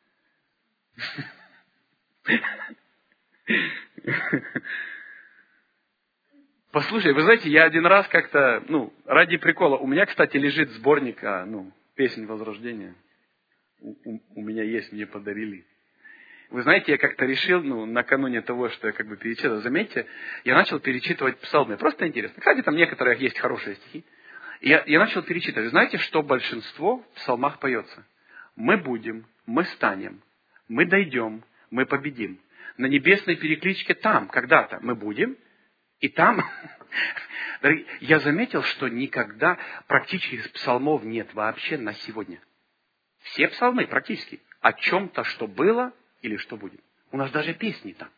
Послушай, вы знаете, я один раз как-то, ну, ради прикола, у меня, кстати, лежит сборник, а, ну, песен Возрождения. У, у, у меня есть, мне подарили. Вы знаете, я как-то решил, ну, накануне того, что я как бы перечитывал, заметьте, я начал перечитывать псалмы. Просто интересно. Кстати, там некоторые есть хорошие стихи. И я, я начал перечитывать. Знаете, что большинство в псалмах поется? Мы будем, мы станем, мы дойдем, мы победим. На небесной перекличке там, когда-то мы будем, и там, я заметил, что никогда практически псалмов нет вообще на сегодня. Все псалмы практически о чем-то, что было или что будет. У нас даже песни там.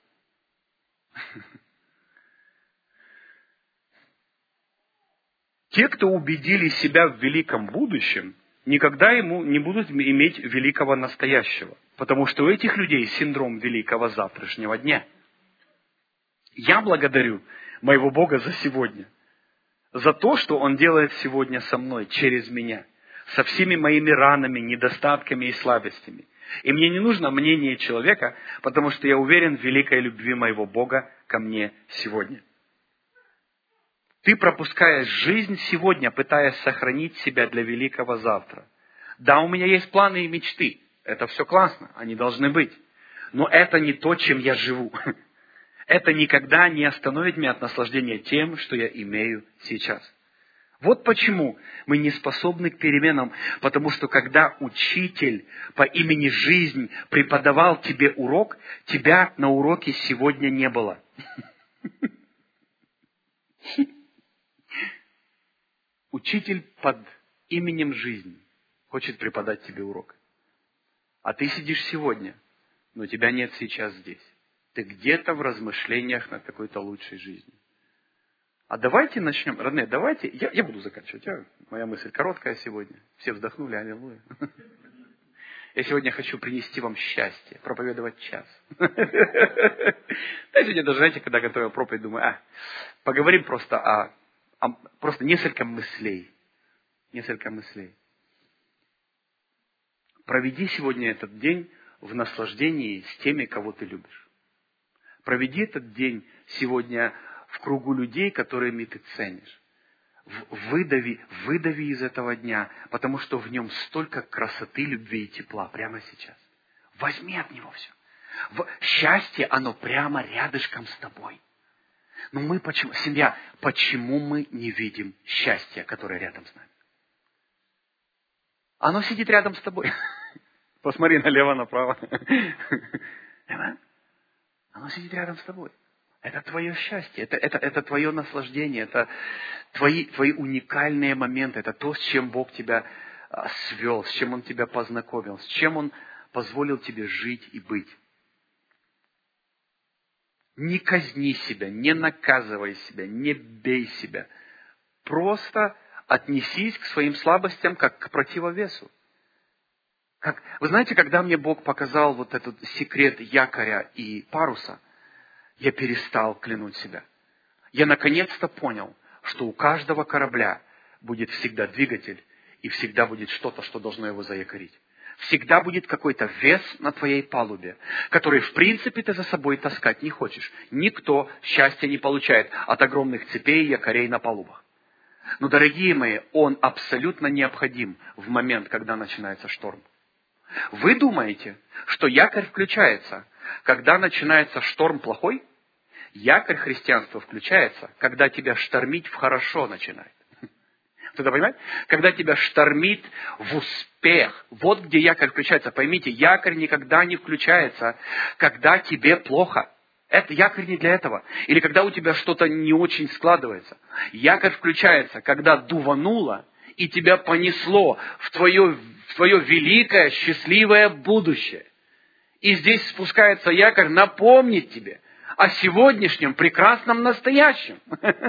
Те, кто убедили себя в великом будущем, никогда ему не будут иметь великого настоящего. Потому что у этих людей синдром великого завтрашнего дня. Я благодарю моего Бога за сегодня. За то, что Он делает сегодня со мной, через меня. Со всеми моими ранами, недостатками и слабостями. И мне не нужно мнение человека, потому что я уверен в великой любви моего Бога ко мне сегодня. Ты пропускаешь жизнь сегодня, пытаясь сохранить себя для великого завтра. Да, у меня есть планы и мечты. Это все классно, они должны быть. Но это не то, чем я живу. Это никогда не остановит меня от наслаждения тем, что я имею сейчас. Вот почему мы не способны к переменам, потому что когда учитель по имени Жизнь преподавал тебе урок, тебя на уроке сегодня не было. Учитель под именем Жизнь хочет преподать тебе урок. А ты сидишь сегодня, но тебя нет сейчас здесь. Ты где-то в размышлениях над какой-то лучшей жизнью. А давайте начнем. Родные, давайте. Я, я буду заканчивать. Я, моя мысль короткая сегодня. Все вздохнули, аллилуйя. Я сегодня хочу принести вам счастье, проповедовать час. Я сегодня даже, знаете, когда готовил проповедь, думаю, а, поговорим просто о, о просто несколько мыслей. Несколько мыслей. Проведи сегодня этот день в наслаждении с теми, кого ты любишь. Проведи этот день сегодня в кругу людей, которыми ты ценишь. Выдави, выдави из этого дня, потому что в нем столько красоты, любви и тепла прямо сейчас. Возьми от него все. В счастье, оно прямо рядышком с тобой. Но мы почему, семья, почему мы не видим счастья, которое рядом с нами? Оно сидит рядом с тобой. Посмотри налево, направо. Оно сидит рядом с тобой. Это твое счастье, это, это, это твое наслаждение, это твои, твои уникальные моменты, это то, с чем Бог тебя свел, с чем Он тебя познакомил, с чем Он позволил тебе жить и быть. Не казни себя, не наказывай себя, не бей себя. Просто отнесись к своим слабостям как к противовесу. Как, вы знаете, когда мне Бог показал вот этот секрет якоря и паруса, я перестал клянуть себя. Я наконец-то понял, что у каждого корабля будет всегда двигатель и всегда будет что-то, что должно его заякорить. Всегда будет какой-то вес на твоей палубе, который, в принципе, ты за собой таскать не хочешь. Никто счастья не получает от огромных цепей и якорей на палубах. Но, дорогие мои, он абсолютно необходим в момент, когда начинается шторм. Вы думаете, что якорь включается, когда начинается шторм плохой? Якорь христианства включается, когда тебя штормить в хорошо начинает. Кто-то понимает? Когда тебя штормит в успех. Вот где якорь включается. Поймите, якорь никогда не включается, когда тебе плохо. Это якорь не для этого. Или когда у тебя что-то не очень складывается. Якорь включается, когда дувануло, и тебя понесло в твое, в твое великое, счастливое будущее. И здесь спускается якорь напомнить тебе о сегодняшнем прекрасном настоящем.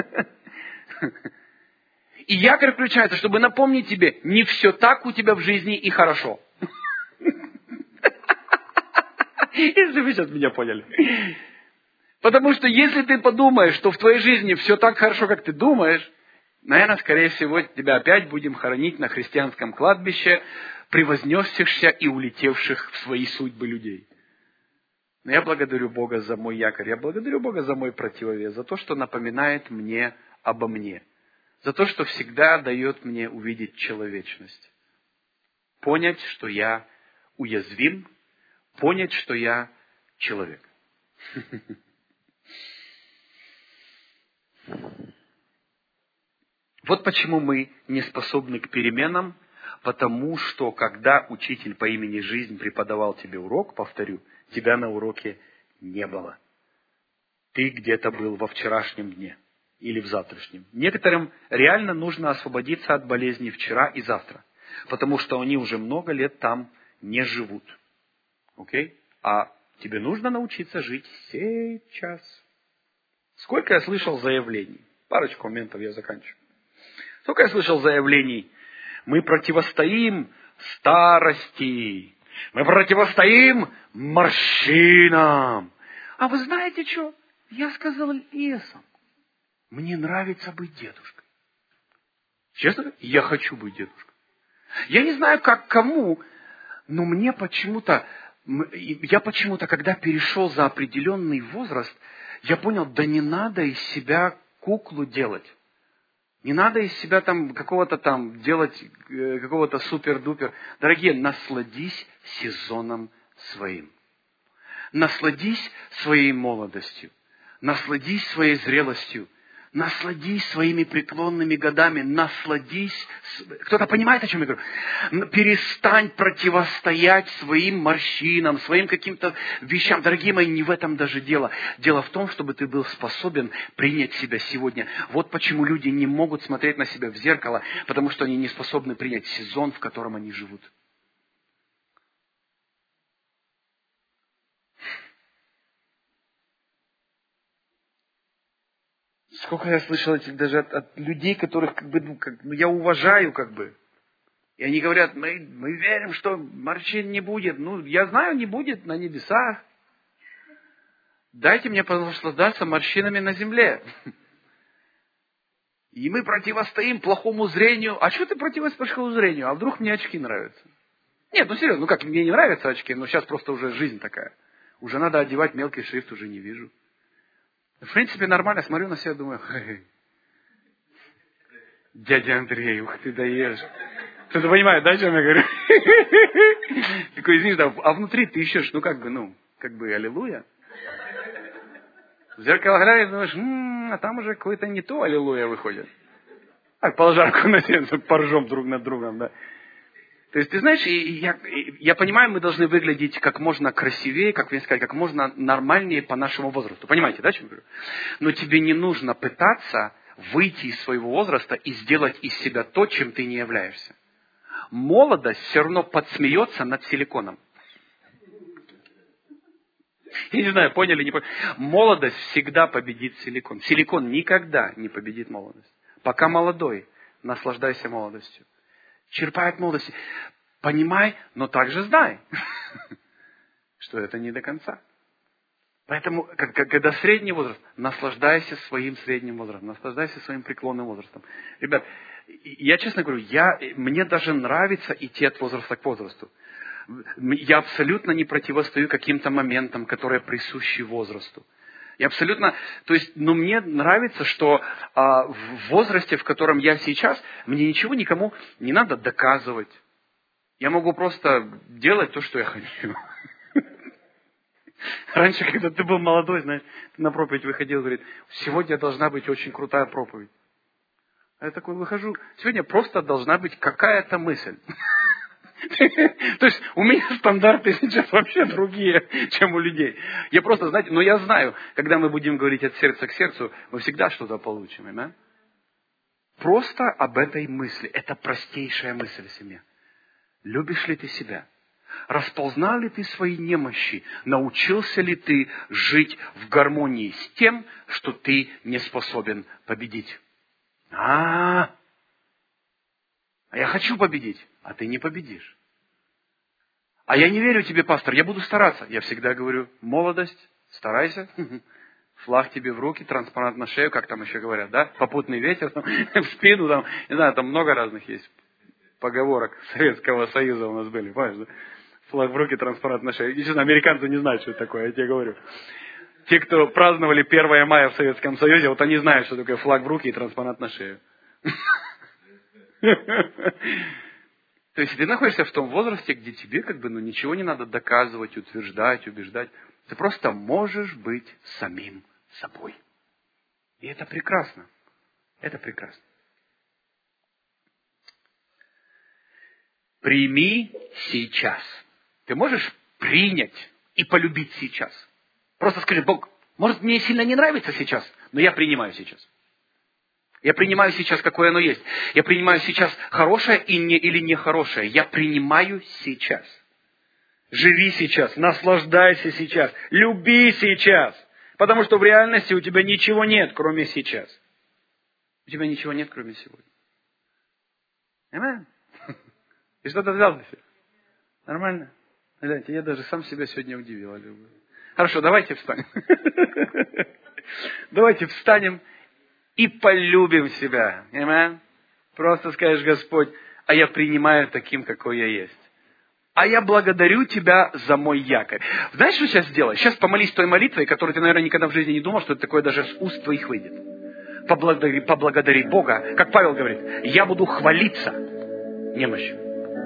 И якорь включается, чтобы напомнить тебе, не все так у тебя в жизни и хорошо. Если вы сейчас меня поняли. Потому что если ты подумаешь, что в твоей жизни все так хорошо, как ты думаешь, наверное, скорее всего, тебя опять будем хоронить на христианском кладбище превознесшихся и улетевших в свои судьбы людей. Но я благодарю Бога за мой якорь, я благодарю Бога за мой противовес, за то, что напоминает мне обо мне, за то, что всегда дает мне увидеть человечность, понять, что я уязвим, понять, что я человек. Вот почему мы не способны к переменам, потому что когда учитель по имени Жизнь преподавал тебе урок, повторю, тебя на уроке не было. Ты где-то был во вчерашнем дне или в завтрашнем. Некоторым реально нужно освободиться от болезней вчера и завтра, потому что они уже много лет там не живут. Окей? А тебе нужно научиться жить сейчас. Сколько я слышал заявлений? Парочку моментов я заканчиваю. Сколько я слышал заявлений? Мы противостоим старости. Мы противостоим морщинам. А вы знаете что? Я сказал лесом. Мне нравится быть дедушкой. Честно, я хочу быть дедушкой. Я не знаю, как кому, но мне почему-то, я почему-то, когда перешел за определенный возраст, я понял, да не надо из себя куклу делать. Не надо из себя там какого-то там делать, какого-то супер-дупер. Дорогие, насладись сезоном своим. Насладись своей молодостью. Насладись своей зрелостью. Насладись своими преклонными годами. Насладись. Кто-то понимает, о чем я говорю? Перестань противостоять своим морщинам, своим каким-то вещам. Дорогие мои, не в этом даже дело. Дело в том, чтобы ты был способен принять себя сегодня. Вот почему люди не могут смотреть на себя в зеркало, потому что они не способны принять сезон, в котором они живут. Сколько я слышал этих даже от, от людей, которых как бы, ну, как, ну, я уважаю, как бы. И они говорят, мы, мы верим, что морщин не будет. Ну, я знаю, не будет на небесах. Дайте мне наслаждаться морщинами на земле. И мы противостоим плохому зрению. А что ты противостоишь плохому зрению? А вдруг мне очки нравятся? Нет, ну серьезно, ну как, мне не нравятся очки, но сейчас просто уже жизнь такая. Уже надо одевать мелкий шрифт, уже не вижу. В принципе, нормально, смотрю на себя, думаю, хе-хе. Дядя Андрей, ух ты даешь. Кто-то понимает, да, о чем я говорю? Такой, извини, да, а внутри ты ищешь, ну как бы, ну, как бы, аллилуйя. В зеркало глядишь, думаешь, м-м, а там уже какое-то не то аллилуйя выходит. Так, положарку на сердце, поржем друг над другом, да. То есть, ты знаешь, я, я понимаю, мы должны выглядеть как можно красивее, как мне сказать, как можно нормальнее по нашему возрасту. Понимаете, да, о чем я говорю? Но тебе не нужно пытаться выйти из своего возраста и сделать из себя то, чем ты не являешься. Молодость все равно подсмеется над силиконом. Я не знаю, поняли, не поняли. Молодость всегда победит силикон. Силикон никогда не победит молодость. Пока молодой, наслаждайся молодостью. Черпай от молодости. Понимай, но также знай, что это не до конца. Поэтому, когда средний возраст, наслаждайся своим средним возрастом, наслаждайся своим преклонным возрастом. Ребят, я честно говорю, я, мне даже нравится идти от возраста к возрасту. Я абсолютно не противостою каким-то моментам, которые присущи возрасту. Я абсолютно, то есть, ну, мне нравится, что а, в возрасте, в котором я сейчас, мне ничего никому не надо доказывать. Я могу просто делать то, что я хочу. Раньше, когда ты был молодой, знаешь, ты на проповедь выходил, говорит, сегодня должна быть очень крутая проповедь. А я такой выхожу, сегодня просто должна быть какая-то мысль. То есть у меня стандарты сейчас вообще другие, чем у людей. Я просто, знаете, но я знаю, когда мы будем говорить от сердца к сердцу, мы всегда что-то получим. Да? Просто об этой мысли. Это простейшая мысль в семье. Любишь ли ты себя? Расползнал ли ты свои немощи? Научился ли ты жить в гармонии с тем, что ты не способен победить? А-а-а! А я хочу победить, а ты не победишь. А я не верю тебе, пастор, я буду стараться. Я всегда говорю, молодость, старайся. Флаг тебе в руки, транспарант на шею, как там еще говорят, да? Попутный ветер там, в спину, там, не знаю, там много разных есть поговорок Советского Союза у нас были, понимаешь, да? Флаг в руки, транспарант на шею. Естественно, американцы не знают, что это такое, я тебе говорю. Те, кто праздновали первое мая в Советском Союзе, вот они знают, что такое флаг в руки и транспарант на шею. То есть ты находишься в том возрасте, где тебе как бы ну, ничего не надо доказывать, утверждать, убеждать. Ты просто можешь быть самим собой. И это прекрасно. Это прекрасно. Прими сейчас. Ты можешь принять и полюбить сейчас. Просто скажи: Бог, может, мне сильно не нравится сейчас, но я принимаю сейчас. Я принимаю сейчас, какое оно есть. Я принимаю сейчас хорошее и не, или нехорошее. Я принимаю сейчас. Живи сейчас, наслаждайся сейчас, люби сейчас. Потому что в реальности у тебя ничего нет, кроме сейчас. У тебя ничего нет, кроме сегодня. Понимаешь? И что-то взял для себя. Нормально? Гляньте, я даже сам себя сегодня удивил. Хорошо, давайте встанем. Давайте встанем и полюбим себя. Amen? Просто скажешь: Господь, а я принимаю таким, какой я есть. А я благодарю Тебя за мой якорь. Знаешь, что сейчас сделай? Сейчас помолись той молитвой, которую ты, наверное, никогда в жизни не думал, что это такое даже с уст твоих выйдет. Поблагодари, поблагодари Бога. Как Павел говорит: я буду хвалиться немощью.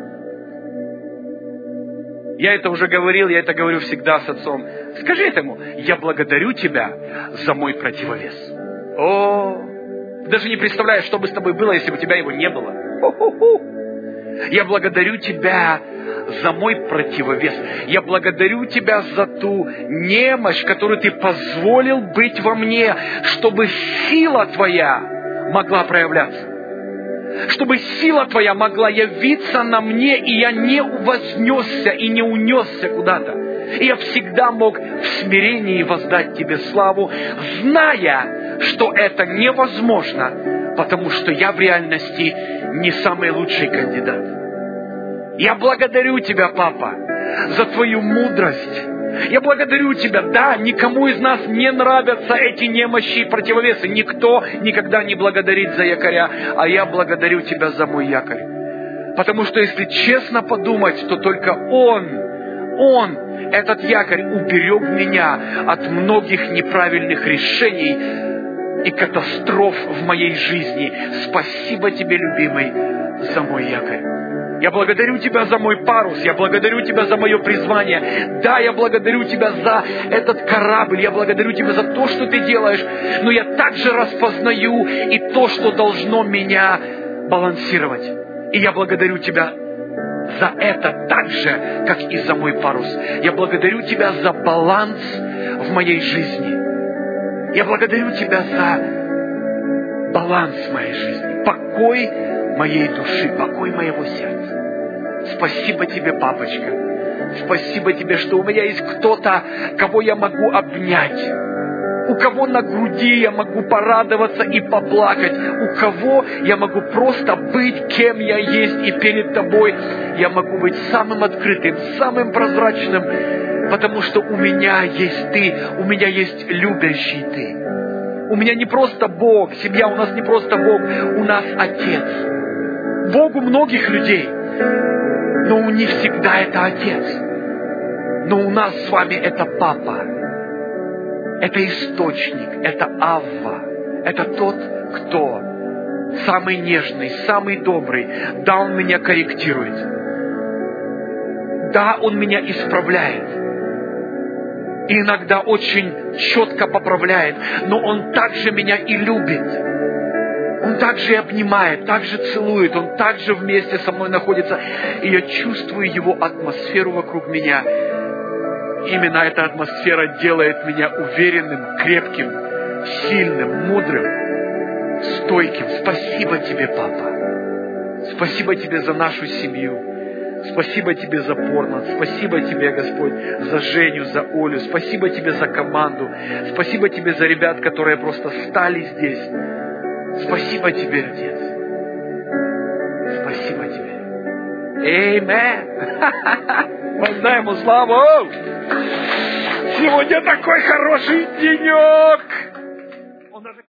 Я это уже говорил, я это говорю всегда с отцом. Скажи этому: я благодарю Тебя за мой противовес. О, ты даже не представляешь, что бы с тобой было, если бы у тебя его не было. Ху-ху-ху. Я благодарю Тебя за мой противовес. Я благодарю Тебя за ту немощь, которую Ты позволил быть во мне, чтобы сила Твоя могла проявляться. Чтобы сила Твоя могла явиться на мне, и я не вознесся и не унесся куда-то. И я всегда мог в смирении воздать Тебе славу, зная, что это невозможно, потому что я в реальности не самый лучший кандидат. Я благодарю Тебя, Папа, за Твою мудрость. Я благодарю Тебя. Да, никому из нас не нравятся эти немощи и противовесы. Никто никогда не благодарит за якоря. А я благодарю Тебя за мой якорь. Потому что если честно подумать, то только Он, Он, этот якорь, уберег меня от многих неправильных решений и катастроф в моей жизни. Спасибо Тебе, любимый, за мой якорь. Я благодарю Тебя за мой парус, я благодарю Тебя за мое призвание. Да, я благодарю Тебя за этот корабль, я благодарю Тебя за то, что Ты делаешь. Но я также распознаю и то, что должно меня балансировать. И я благодарю Тебя за это так же, как и за мой парус. Я благодарю Тебя за баланс в моей жизни. Я благодарю Тебя за баланс в моей жизни, покой моей души, покой моего сердца. Спасибо Тебе, папочка. Спасибо Тебе, что у меня есть кто-то, кого я могу обнять. У кого на груди я могу порадоваться и поплакать. У кого я могу просто быть, кем я есть. И перед Тобой я могу быть самым открытым, самым прозрачным. Потому что у меня есть Ты, у меня есть любящий Ты. У меня не просто Бог, семья у нас не просто Бог, у нас Отец. Бог у многих людей, но не всегда это Отец. Но у нас с вами это Папа. Это источник, это Авва. Это тот, кто самый нежный, самый добрый. Да, Он меня корректирует. Да, Он меня исправляет. И иногда очень четко поправляет. Но Он также меня и любит. Он также и обнимает, также целует. Он также вместе со мной находится. И я чувствую Его атмосферу вокруг меня. Именно эта атмосфера делает меня уверенным, крепким, сильным, мудрым, стойким. Спасибо Тебе, Папа. Спасибо Тебе за нашу семью. Спасибо Тебе за Портленд. Спасибо Тебе, Господь, за Женю, за Олю. Спасибо Тебе за команду. Спасибо Тебе за ребят, которые просто стали здесь. Спасибо Тебе, Отец. Спасибо Тебе. Аминь. Воздай Ему славу. Сегодня такой хороший денек.